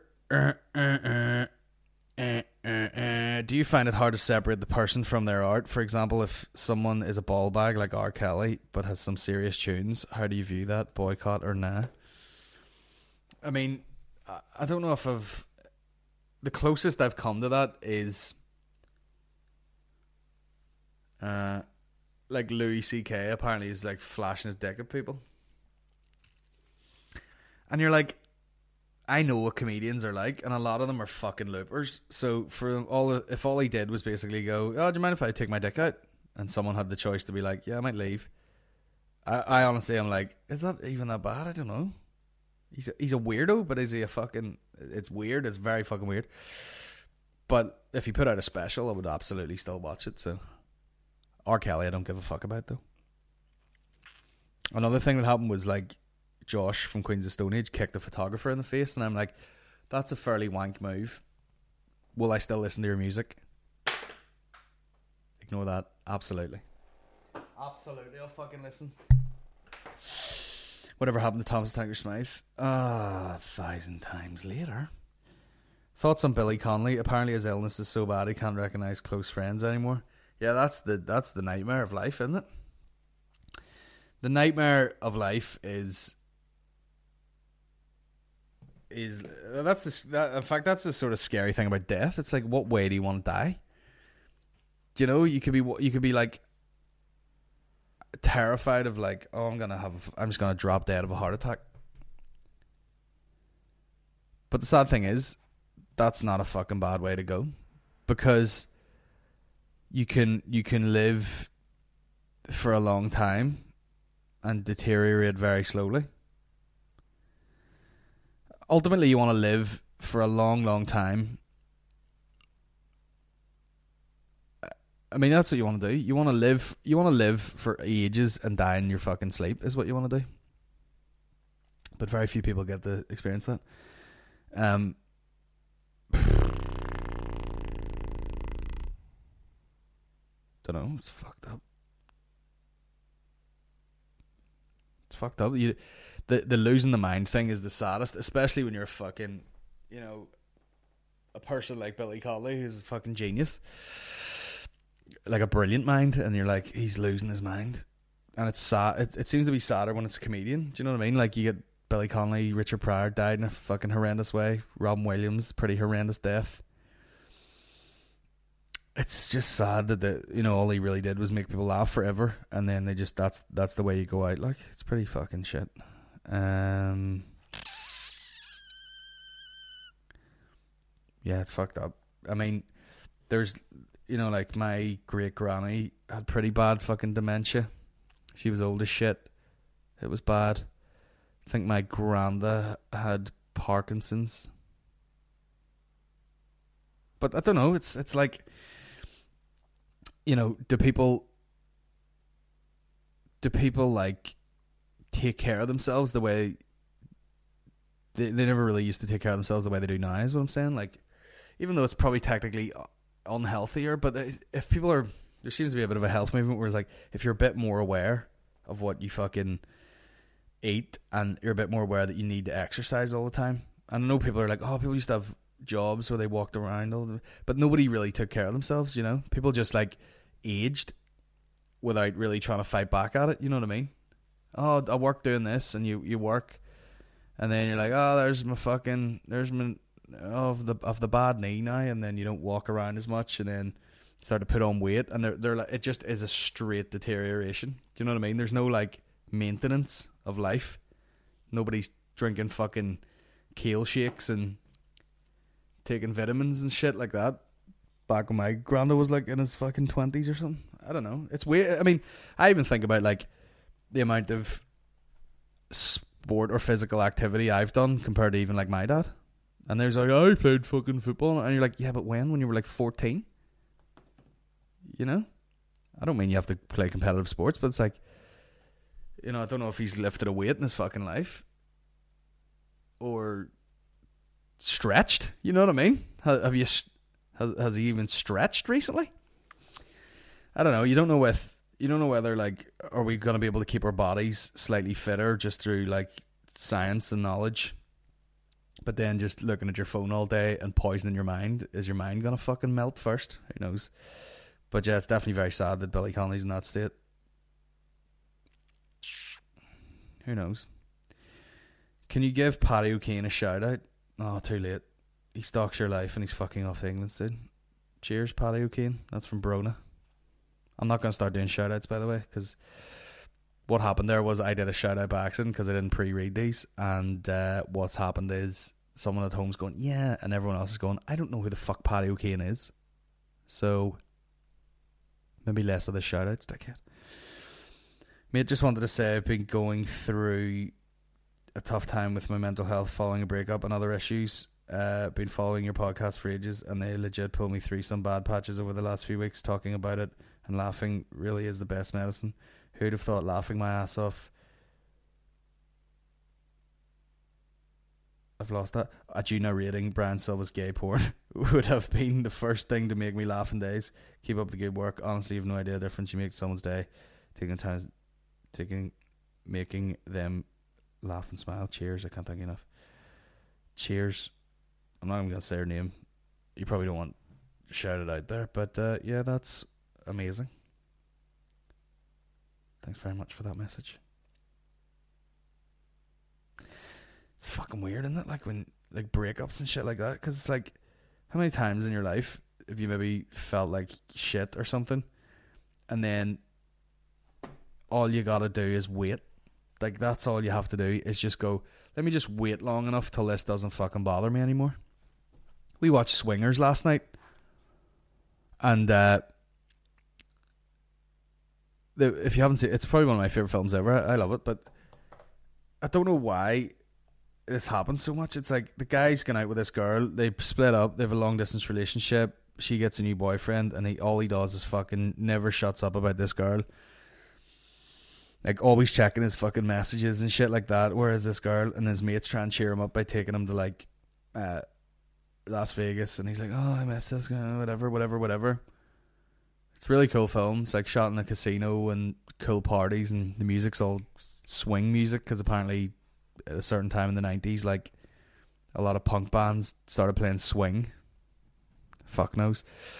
Do you find it hard to separate the person from their art? For example, if someone is a ball bag like R. Kelly but has some serious tunes, how do you view that? Boycott or nah? I mean, I don't know if the closest I've come to that is like Louis C.K. apparently is like flashing his dick at people. And you're like, I know what comedians are like, and a lot of them are fucking loopers. So if all he did was basically go, oh, do you mind if I take my dick out? And someone had the choice to be like, yeah, I might leave. I honestly am like, is that even that bad? I don't know. He's a weirdo, but is he a fucking... It's weird. It's very fucking weird. But if he put out a special, I would absolutely still watch it. So R. Kelly, I don't give a fuck about, though. Another thing that happened was like Josh from Queens of Stone Age kicked a photographer in the face, and I'm like, that's a fairly wank move. Will I still listen to your music? Ignore that. Absolutely. Absolutely, I'll fucking listen. Whatever happened to Thomas Tanker Smythe? 1,000 times later. Thoughts on Billy Connolly? Apparently his illness is so bad he can't recognise close friends anymore. Yeah, that's the nightmare of life, isn't it? The nightmare of life is that's the sort of scary thing about death. It's like, what way do you want to die? Do you know, you could be like terrified of like, oh, I'm just gonna drop dead of a heart attack. But the sad thing is, that's not a fucking bad way to go, because you can live for a long time and deteriorate very slowly. Ultimately, you want to live for a long, long time. I mean, that's what you want to do. You want to live for ages and die in your fucking sleep is what you want to do. But very few people get to experience that. Don't know. It's fucked up. It's fucked up. The losing the mind thing is the saddest, especially when you're a fucking, a person like Billy Connolly who's a fucking genius, like a brilliant mind, and you're like, he's losing his mind, and it's sad. It seems to be sadder when it's a comedian. Do you know what I mean? Like, you get Billy Connolly, Richard Pryor died in a fucking horrendous way. Robin Williams, pretty horrendous death. It's just sad that all he really did was make people laugh forever, and then they just that's the way you go out. Like, it's pretty fucking shit. Yeah, it's fucked up. I mean, there's like my great granny had pretty bad fucking dementia. She was old as shit. It was bad. I think my granda had Parkinson's. But I don't know, it's like, do people like take care of themselves the way they never really used to take care of themselves the way they do now, is what I'm saying. Like, even though it's probably technically unhealthier, but if people are, there seems to be a bit of a health movement where it's like, if you're a bit more aware of what you fucking eat, and you're a bit more aware that you need to exercise all the time. And I know people are like, oh, people used to have jobs where they walked around but nobody really took care of themselves. People just like aged without really trying to fight back at it. You know what I mean? Oh, I work doing this, and you work, and then you're like, oh, there's my of the bad knee now, and then you don't walk around as much, and then start to put on weight, and they're like, it just is a straight deterioration. Do you know what I mean? There's no like maintenance of life. Nobody's drinking fucking kale shakes and taking vitamins and shit like that. Back when my granddad was like in his fucking 20s or something. I don't know. It's weird. I mean, I even think about like the amount of sport or physical activity I've done compared to even like my dad. And there's like, I played fucking football. And you're like, yeah, but when you were like 14? You know? I don't mean you have to play competitive sports, but it's like, you know, I don't know if he's lifted a weight in his fucking life. Or stretched. You know what I mean? Have you... Has he even stretched recently? I don't know. You don't know whether like, are we going to be able to keep our bodies slightly fitter just through like science and knowledge? But then just looking at your phone all day and poisoning your mind, is your mind going to fucking melt first? Who knows? But yeah, it's definitely very sad that Billy Connolly's in that state. Who knows? Can you give Paddy O'Kane a shout out? Oh, too late. He stalks your life and he's fucking off to England, dude. Cheers, Paddy O'Kane. That's from Brona. I'm not going to start doing shout-outs, by the way, because what happened there was I did a shout-out by accident because I didn't pre-read these, and what's happened is someone at home's going, yeah, and everyone else is going, I don't know who the fuck Paddy O'Kane is. So, maybe less of the shout-outs, dickhead. Mate, just wanted to say I've been going through a tough time with my mental health following a breakup and other issues. Been following your podcast for ages, and they legit pulled me through some bad patches over the last few weeks. Talking about it and laughing really is the best medicine. Who'd have thought laughing my ass off? I've lost that. At you narrating Brian Silva's gay porn would have been the first thing to make me laugh in days. Keep up the good work. Honestly, you have no idea the difference you make to someone's day. Making them laugh and smile. Cheers. I can't thank you enough. Cheers. I'm not even going to say her name. You probably don't want to shout it out there. But yeah, that's amazing. Thanks very much for that message. It's fucking weird, isn't it? Like when like breakups and shit like that. Because it's like, how many times in your life have you maybe felt like shit or something, and then all you got to do is wait. Like that's all you have to do is just go, let me just wait long enough till this doesn't fucking bother me anymore. We watched Swingers last night, and if you haven't seen it, it's probably one of my favourite films ever. I love it, but I don't know why this happens so much. It's like the guy's going out with this girl, they split up, they have a long distance relationship, she gets a new boyfriend, and all he does is fucking never shuts up about this girl. Like, always checking his fucking messages and shit like that. Whereas this girl and his mates try and cheer him up by taking him to, like, Las Vegas. And he's like, oh, I miss this guy, whatever. It's a really cool film. It's, like, shot in a casino and cool parties. And the music's all swing music. Because apparently, at a certain time in the 90s, like, a lot of punk bands started playing swing. Fuck knows.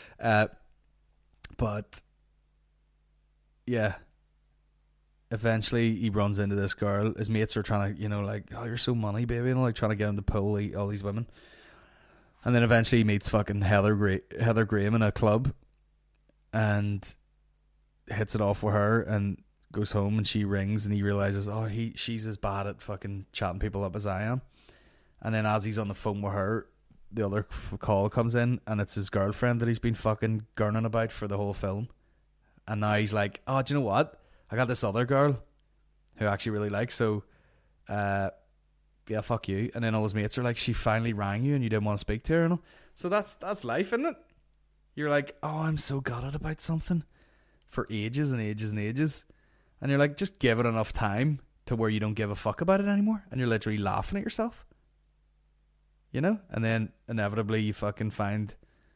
But, yeah. Eventually he runs into this girl. His mates are trying to, you know, like, oh, you're so money, baby, and like trying to get him to pull all these women. And then eventually he meets fucking Heather Graham in a club and hits it off with her and goes home, and she rings and he realizes, oh, she's as bad at fucking chatting people up as I am. And then as he's on the phone with her, the other call comes in, and it's his girlfriend that he's been fucking gurning about for the whole film. And now he's like, oh, do you know what? I got this other girl who I actually really like, so yeah, fuck you. And then all his mates are like, she finally rang you and you didn't want to speak to her and all. So that's life, isn't it? You're like, oh, I'm so gutted about something for ages and ages and ages. And you're like, just give it enough time to where you don't give a fuck about it anymore. And you're literally laughing at yourself. You know? And then inevitably you fucking find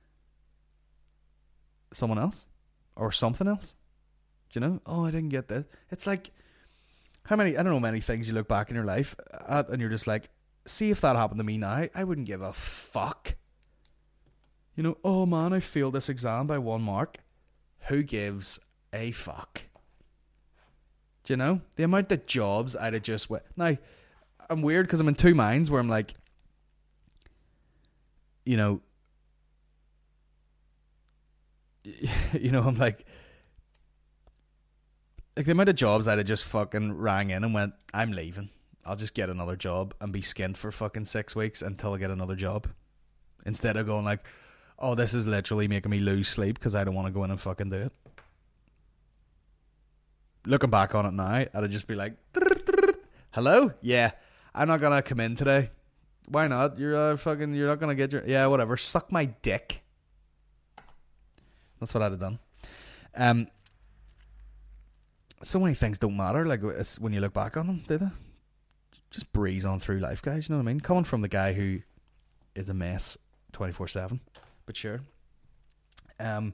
someone else or something else. Do you know? Oh, I didn't get this. It's like, I don't know how many things you look back in your life at and you're just like, see if that happened to me now, I wouldn't give a fuck. You know, oh man, I failed this exam by 1 mark. Who gives a fuck? Do you know? The amount of jobs I'd have just went. Now, I'm weird because I'm in two minds where I'm like, you know, I'm like the amount of jobs I'd have just fucking rang in and went, I'm leaving. I'll just get another job and be skint for fucking 6 weeks until I get another job. Instead of going like, oh, this is literally making me lose sleep because I don't want to go in and fucking do it. Looking back on it now, I'd just be like, hello? Yeah, I'm not going to come in today. Why not? You're not going to get your... Yeah, whatever. Suck my dick. That's what I'd have done. So many things don't matter, like, when you look back on them, do they? Just breeze on through life, guys, you know what I mean? Coming from the guy who is a mess 24/7, but sure. As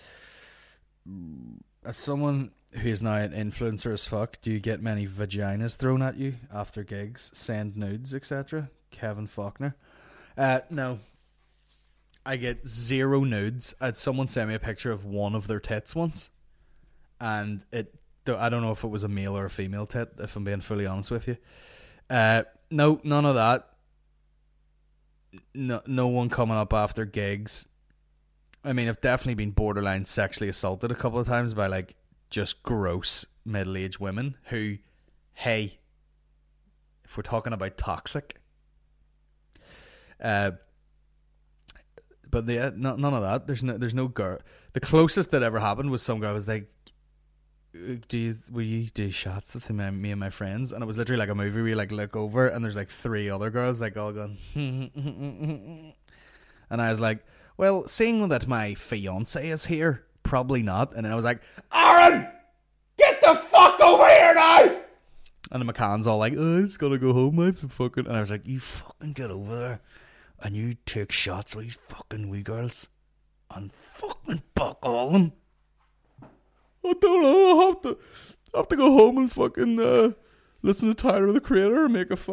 someone who is now an influencer as fuck, do you get many vaginas thrown at you after gigs, send nudes, etc.? Kevin Faulkner. No. I get 0 nudes. I had someone send me a picture of one of their tits once, and I don't know if it was a male or a female tit, if I'm being fully honest with you. No, none of that. No one coming up after gigs. I mean, I've definitely been borderline sexually assaulted a couple of times by like just gross middle-aged women who, hey, if we're talking about toxic, but yeah, none of that. There's no girl. The closest that ever happened was some guy was like, will you do shots with me and my friends? And it was literally like a movie where you like look over and there's like 3 other girls like all going and I was like, well, seeing that my fiance is here, probably not. And then I was like, Aaron, get the fuck over here now. And the McCann's all like, oh, I just gotta go home, I have to fucking... And I was like, you fucking get over there and you take shots with these fucking wee girls and fucking fuck all of them. I don't know, I have to go home and fucking listen to Tyler, the Creator, and make a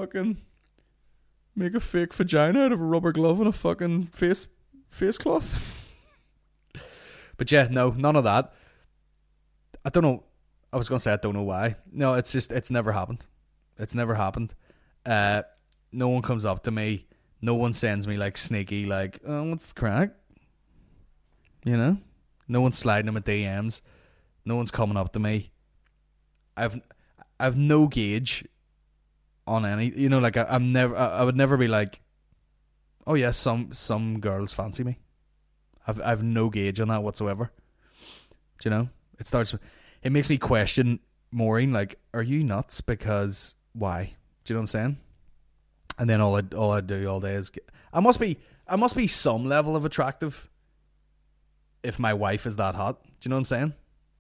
fake vagina out of a rubber glove and a fucking face cloth. But yeah, no, none of that. I don't know. I was going to say I don't know why. No, it's never happened. It's never happened. No one comes up to me. No one sends me like sneaky, like, oh, what's the crack? You know? No one's sliding in my DMs. No one's coming up to me. I've no gauge on any, you know, like I would never be like, oh yeah, some girls fancy me. I've no gauge on that whatsoever. Do you know? It makes me question Maureen, like, are you nuts? Because why? Do you know what I'm saying? And then all I do all day is I must be some level of attractive if my wife is that hot. Do you know what I'm saying?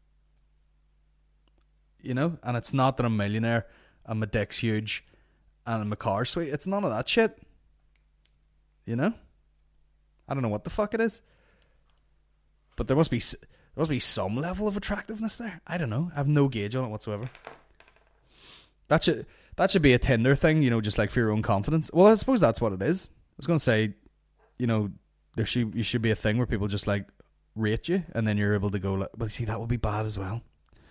You know? And it's not that I'm a millionaire and my dick's huge and my car's sweet. It's none of that shit. You know? I don't know what the fuck it is. But there must be some level of attractiveness there. I don't know. I have no gauge on it whatsoever. That should be a Tinder thing, you know, just like for your own confidence. Well, I suppose that's what it is. I was going to say, you know, you should be a thing where people just like rate you and then you're able to go like, well, see, that would be bad as well.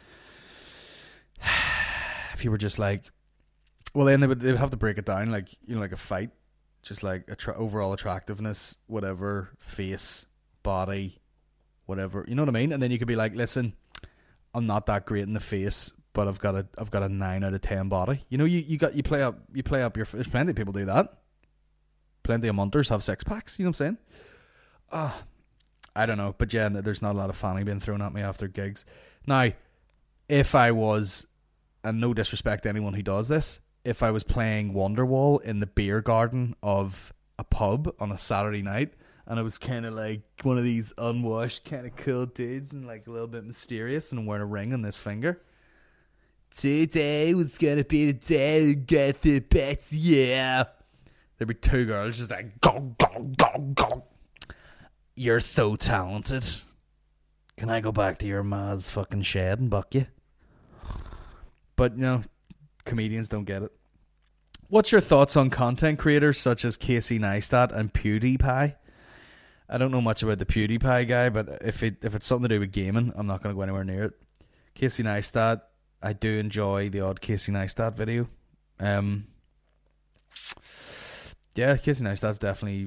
If you were just like, well, then they would have to break it down like, you know, like a fight, just like overall attractiveness, whatever, face, body, whatever, you know what I mean? And then you could be like, listen, I'm not that great in the face, but I've got a 9 out of 10 body. You know, you play up your. There's plenty of people do that. Plenty of munters have 6-packs. You know what I'm saying? I don't know, but yeah, there's not a lot of fanning being thrown at me after gigs. Now, if I was, and no disrespect to anyone who does this, if I was playing Wonderwall in the beer garden of a pub on a Saturday night, and I was kind of like one of these unwashed kind of cool dudes and like a little bit mysterious and wearing a ring on this finger. Today was gonna be the day to get the best, yeah. There'd be 2 girls just like, go, go, go, go. You're so talented. Can I go back to your ma's fucking shed and buck you? But, you know, comedians don't get it. What's your thoughts on content creators such as Casey Neistat and PewDiePie? I don't know much about the PewDiePie guy, but if it's something to do with gaming, I'm not going to go anywhere near it. Casey Neistat, I do enjoy the odd Casey Neistat video. Yeah, Casey Neistat's definitely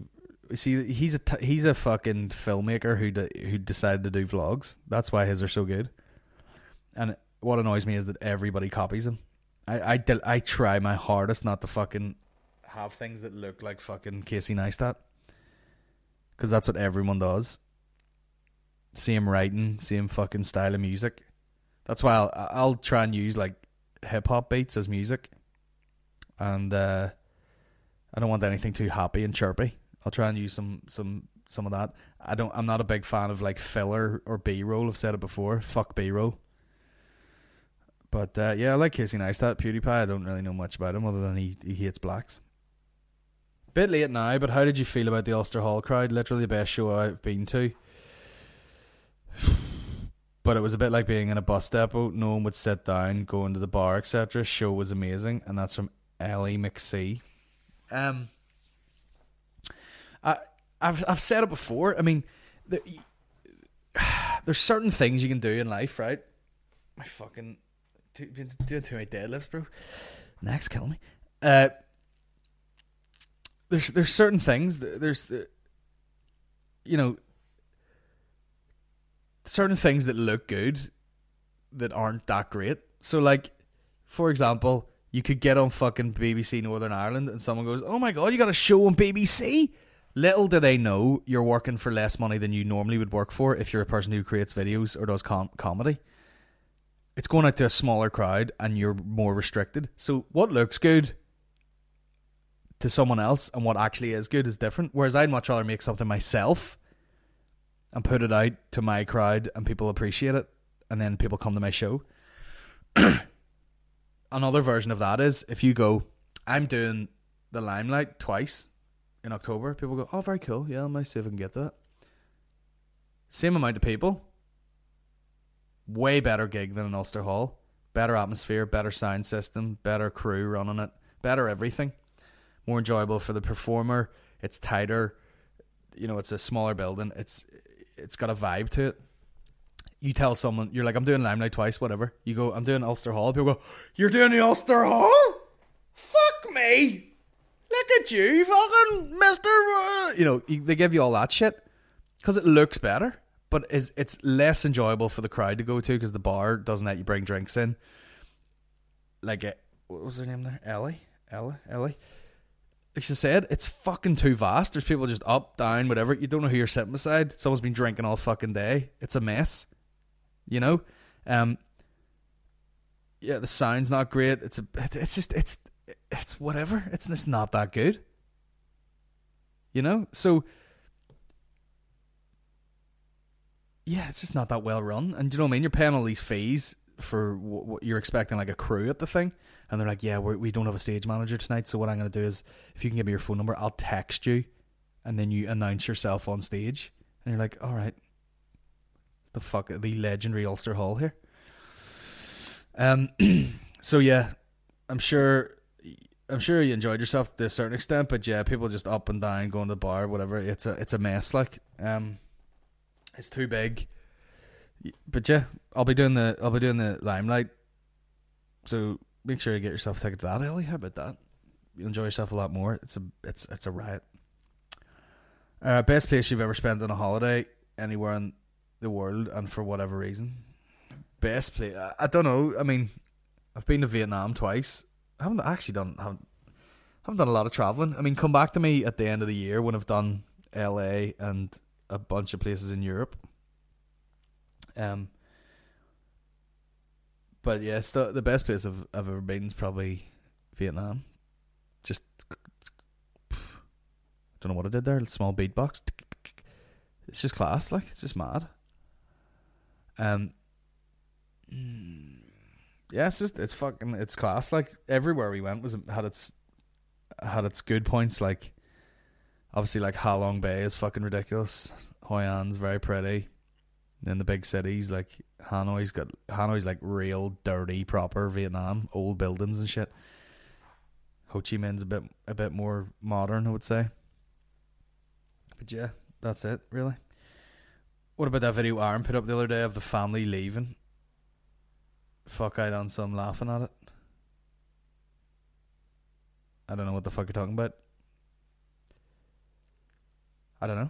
see, he's a fucking filmmaker who decided to do vlogs. That's why his are so good. And what annoys me is that everybody copies him. I try my hardest not to fucking have things that look like fucking Casey Neistat, because that's what everyone does. Same writing, same fucking style of music. That's why I'll try and use like hip hop beats as music, and I don't want anything too happy and chirpy. I'll try and use some of that. I'm not a big fan of like filler or B-roll. I've said it before. Fuck B-roll. But yeah, I like Casey Neistat. PewDiePie, I don't really know much about him other than he hates blacks. Bit late now, but how did you feel about the Ulster Hall crowd? Literally the best show I've been to. But it was a bit like being in a bus depot. No one would sit down, go into the bar, etc. Show was amazing, and that's from Ellie McSee. I've said it before. I mean, there's certain things you can do in life, right? My fucking doing too many deadlifts, bro. Next, kill me. There's certain things. There's certain things that look good that aren't that great. So, like, for example, you could get on fucking BBC Northern Ireland and someone goes, "Oh my god, you got a show on BBC." Little do they know you're working for less money than you normally would work for if you're a person who creates videos or does comedy. It's going out to a smaller crowd and you're more restricted. So what looks good to someone else and what actually is good is different. Whereas I'd much rather make something myself and put it out to my crowd and people appreciate it, and then people come to my show. Another version of that is if you go, "I'm doing the Limelight twice in October," people go, "Oh, very cool. Yeah, I might see if I can get that." Same amount of people. Way better gig than an Ulster Hall. Better atmosphere, better sound system, better crew running it, better everything. More enjoyable for the performer. It's tighter. It's a smaller building. It's got a vibe to it. You tell someone, you're like, "I'm doing Limelight twice," whatever. You go, "I'm doing Ulster Hall." People go, "You're doing the Ulster Hall? Fuck me. Look at you, fucking Mr. They give you all that shit because it looks better, but it's less enjoyable for the crowd to go to because the bar doesn't let you bring drinks in. Like, what was her name there? Ellie. Like she said, it's fucking too vast. There's people just up, down, whatever. You don't know who you're sitting beside. Someone's been drinking all fucking day. It's a mess. Yeah, the sound's not great. It's whatever. It's not that good. So yeah, it's just not that well run. And do you know what I mean? You're paying all these fees for what you're expecting, like a crew at the thing, and they're like, "Yeah, we don't have a stage manager tonight, so what I'm going to do is, if you can give me your phone number, I'll text you, and then you announce yourself on stage." And you're like, "All right, the legendary Ulster Hall here." So yeah, I'm sure you enjoyed yourself to a certain extent, but yeah, people just up and down, going to the bar, whatever. It's a mess. Like, it's too big. But yeah, I'll be doing the Limelight. So make sure you get yourself a ticket to that, Ellie. How about that? You'll enjoy yourself a lot more. It's a riot. Best place you've ever spent on a holiday anywhere in the world and for whatever reason. Best place, I don't know. I mean, I've been to Vietnam twice. I haven't done a lot of travelling. I mean, come back to me at the end of the year when I've done LA and a bunch of places in Europe. But yes, the best place I've ever been is probably Vietnam. Just don't know what I did there. A small beatbox. It's just class. Like, it's just mad. Yeah, it's class. Like, everywhere we went had its good points. Like, obviously, like Ha Long Bay is fucking ridiculous. Hoi An's very pretty. And then the big cities like Hanoi's like real dirty proper Vietnam, old buildings and shit. Ho Chi Minh's a bit more modern, I would say. But yeah, that's it really. What about that video Aaron put up the other day of the family leaving? Fuck, I done some laughing at it. I don't know what the fuck you're talking about. I don't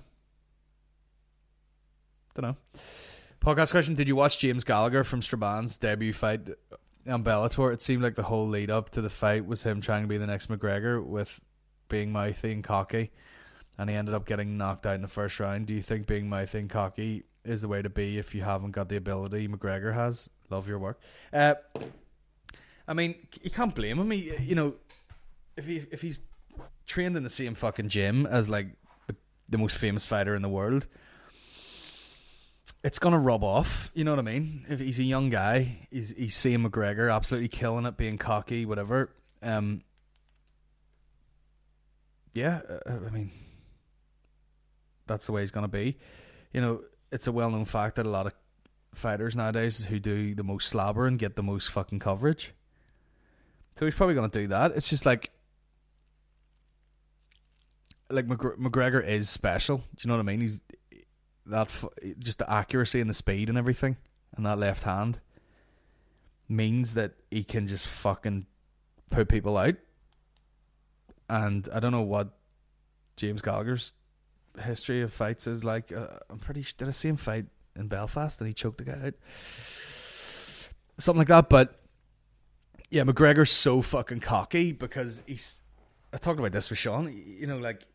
know. Podcast question: did you watch James Gallagher from Strabon's debut fight on Bellator? It seemed like the whole lead up to the fight was him trying to be the next McGregor with being mouthy and cocky, and he ended up getting knocked out in the first round. Do you think being mouthy and cocky is the way to be if you haven't got the ability McGregor has? Love your work. I mean, you can't blame him. You know, if he's trained in the same fucking gym as like the most famous fighter in the world, it's gonna rub off. You know what I mean? If he's a young guy, he's seeing McGregor absolutely killing it, being cocky, whatever. I mean, that's the way he's gonna be. You know, it's a well-known fact that a lot of fighters nowadays who do the most slobbering get the most fucking coverage. So he's probably gonna do that. It's just like McGregor is special. Do you know what I mean? He's just the accuracy and the speed and everything, and that left hand means that he can just fucking put people out. And I don't know what James Gallagher's history of fights is like. I'm pretty sure did I see him fight in Belfast and he choked a guy out, something like that. But yeah, McGregor's so fucking cocky because I talked about this with Sean. You know, like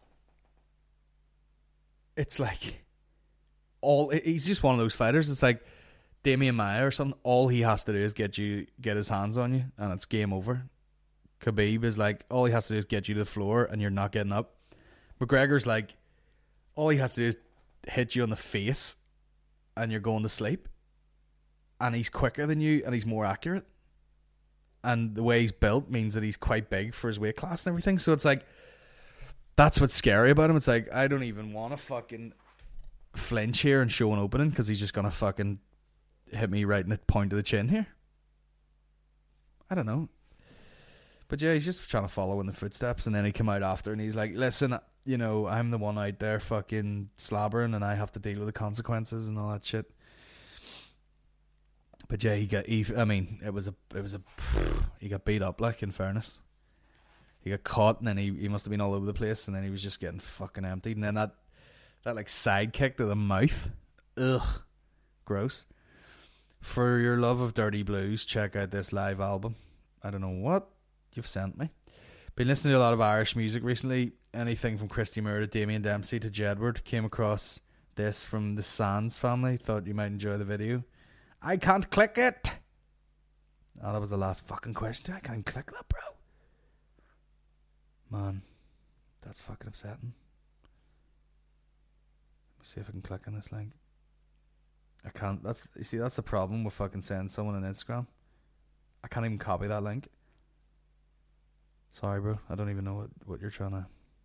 it's like he's just one of those fighters. It's like Damian Maia or something. All he has to do is get his hands on you, and it's game over. Khabib is like, all he has to do is get you to the floor, and you're not getting up. McGregor's like, all he has to do is hit you on the face, and you're going to sleep. And he's quicker than you, and he's more accurate. And the way he's built means that he's quite big for his weight class and everything. So it's like, that's what's scary about him. It's like, I don't even want to fucking flinch here and show an opening because he's just going to fucking hit me right in the point of the chin here. I don't know. But yeah, he's just trying to follow in the footsteps, and then he came out after and he's like, listen, you know, I'm the one out there fucking slobbering and I have to deal with the consequences and all that shit. But yeah, he got beat up, like, in fairness. He got caught, and then he must have been all over the place, and then he was just getting fucking emptied. And then that like side kick to the mouth, ugh, gross. For your love of dirty blues, check out this live album. I don't know what you've sent me. Been listening to a lot of Irish music recently. Anything from Christy Moore to Damien Dempsey to Jedward. Came across this from the Sands family. Thought you might enjoy the video. I can't click it. Oh, that was the last fucking question. I can't click that, bro. Man, that's fucking upsetting. Let me see if I can click on this link. I can't. That's the problem with fucking sending someone on Instagram. I can't even copy that link. Sorry, bro. I don't even know what you're trying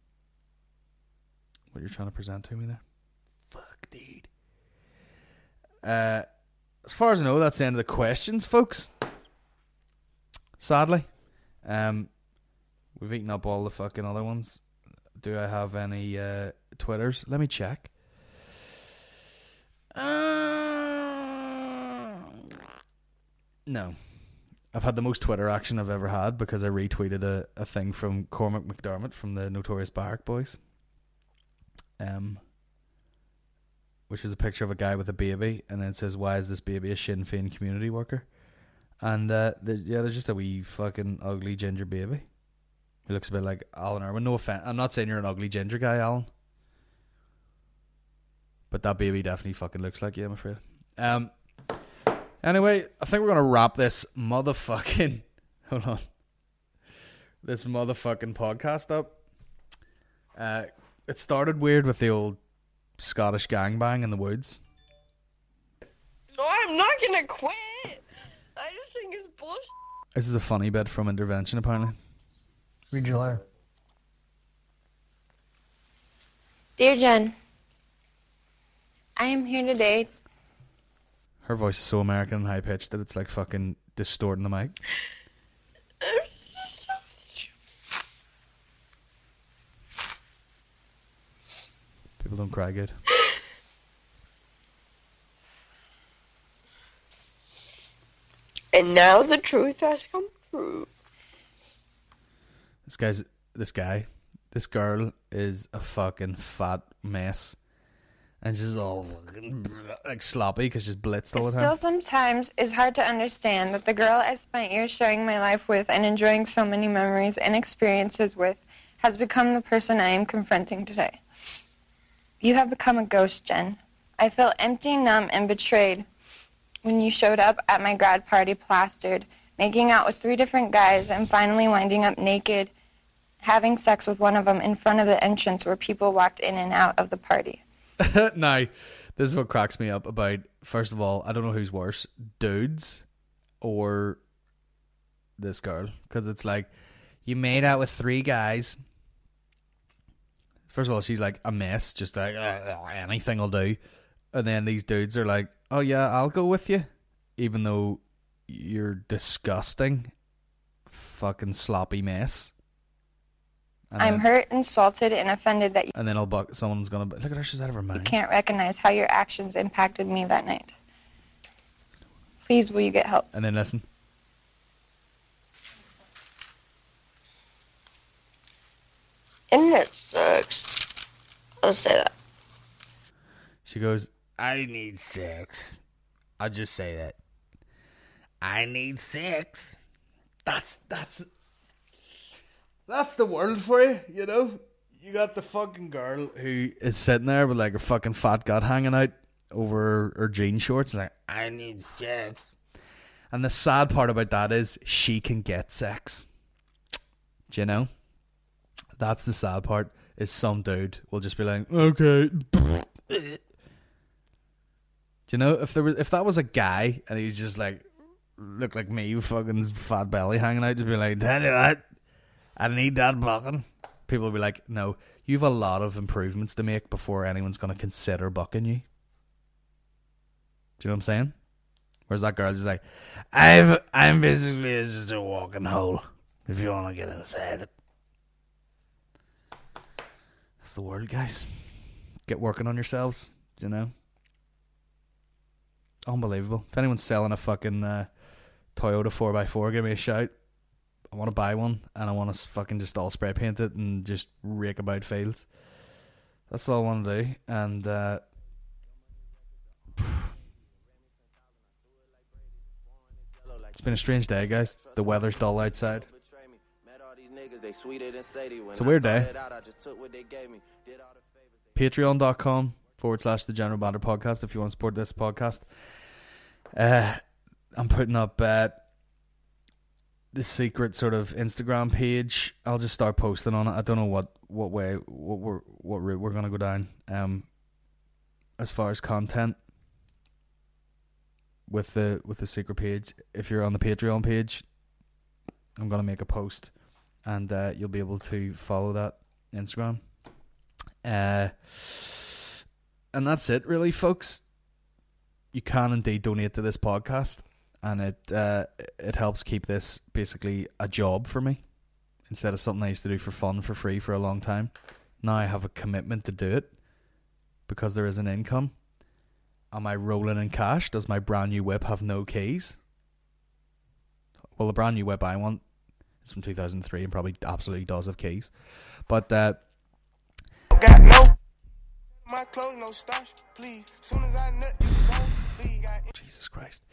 to present to me there. Fuck, dude. As far as I know, that's the end of the questions, folks. Sadly. We've eaten up all the fucking other ones. Do I have any Twitters? Let me check. No. I've had the most Twitter action I've ever had because I retweeted a thing from Cormac McDermott from the Notorious Barrack Boys. Which was a picture of a guy with a baby, and then it says, "Why is this baby a Sinn Féin community worker?" And there's just a wee fucking ugly ginger baby who looks a bit like Alan Irwin. No offense, I'm not saying you're an ugly ginger guy, Alan, but that baby definitely fucking looks like you, I'm afraid. Anyway, I think we're gonna wrap this motherfucking this motherfucking podcast up. It started weird with the old Scottish gangbang in the woods. No, I'm not gonna quit. I just think it's bullshit. This is a funny bit from Intervention, apparently. Read your letter. Dear Jen, I am here today. Her voice is so American and high pitched that it's like fucking distorting the mic. People don't cry good. And now the truth has come true. This guy, This girl is a fucking fat mess. And she's all fucking like sloppy because she's blitzed all the Still time. sometimes it's hard to understand that the girl I spent years sharing my life with and enjoying so many memories and experiences with has become the person I am confronting today. You have become a ghost, Jen. I felt empty, numb, and betrayed when you showed up at my grad party plastered, making out with 3 different guys, and finally winding up naked, having sex with one of them in front of the entrance where people walked in and out of the party. Now, this is what cracks me up about, first of all, I don't know who's worse, dudes or this girl. Because it's like, you made out with 3 guys. First of all, she's like a mess, just like, anything will do. And then these dudes are like, oh yeah, I'll go with you. Even though you're disgusting, fucking sloppy mess. And I'm hurt, insulted, and offended that and then someone's gonna look at her. She's out of her mind. you can't recognize how your actions impacted me that night. Please, will you get help? And then listen. Internet sucks. I'll say that. She goes, I need sex. I'll just say that. I need sex. That's the world for you, you know? You got the fucking girl who is sitting there with like her fucking fat gut hanging out over her jean shorts and like, I need sex. And the sad part about that is she can get sex. Do you know? That's the sad part, is some dude will just be like, okay. Do you know, if that was a guy and he was just like, look like me, fucking fat belly hanging out, just be like, tell you what, I need that bucking. People will be like, no, you have a lot of improvements to make before anyone's going to consider bucking you. Do you know what I'm saying? Whereas that girl is like, I'm basically just a walking hole if you want to get inside it. That's the world, guys. Get working on yourselves, do you know? Unbelievable. If anyone's selling a fucking Toyota 4x4, give me a shout. I want to buy one, and I want to fucking just all spray paint it and just rake about fields. That's all I want to do. And it's been a strange day, guys. The weather's dull outside. It's a weird day. Patreon.com/The General Banter Podcast if you want to support this podcast. I'm putting up the secret sort of Instagram page. I'll just start posting on it. I don't know what route we're gonna go down. As far as content with the secret page, if you're on the Patreon page, I'm gonna make a post, and you'll be able to follow that Instagram. And that's it, really, folks. You can indeed donate to this podcast, and it helps keep this basically a job for me instead of something I used to do for fun, for free, for a long time. Now I have a commitment to do it because there is an income. Am I rolling in cash? Does my brand new whip have no keys? Well, the brand new whip I want is from 2003 and probably absolutely does have keys. But got no my clothes, no starch, please. Soon as I nut, you go, please. Jesus Christ.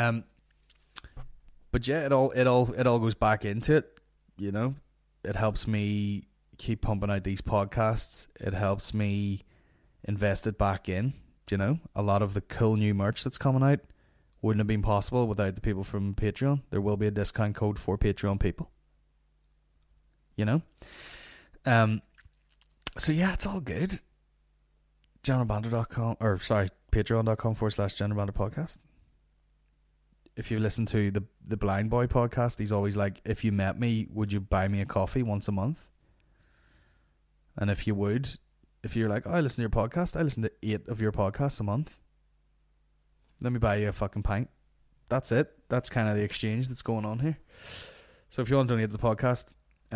But yeah, it all goes back into it, you know. It helps me keep pumping out these podcasts. It helps me invest it back in, you know. A lot of the cool new merch that's coming out wouldn't have been possible without the people from Patreon. There will be a discount code for Patreon people, you know. So yeah, it's all good. GeneralBanter.com, or sorry, Patreon.com/GeneralBanter Podcast. If you listen to the Blind Boy podcast, he's always like, if you met me, would you buy me a coffee once a month? And if you're like, oh, I listen to your podcast, I listen to 8 of your podcasts a month, let me buy you a fucking pint. That's it. That's kind of the exchange that's going on here. So if you want to donate to the podcast,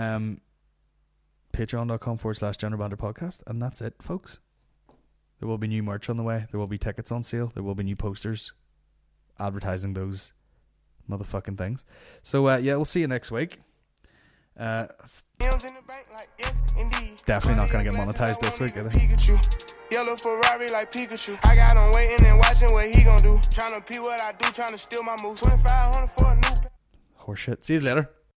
Patreon.com/GeneralBanter Podcast, and that's it, folks. There will be new merch on the way. There will be tickets on sale. There will be new posters advertising those motherfucking things. So yeah, we'll see you next week. Definitely not going to get monetized this week either. Yellow Ferrari like Pikachu. I got him waiting and watching what he gon' do. Tryna pee what I do, tryna steal my moves. 2,500 for a new. Horseshit. See you later.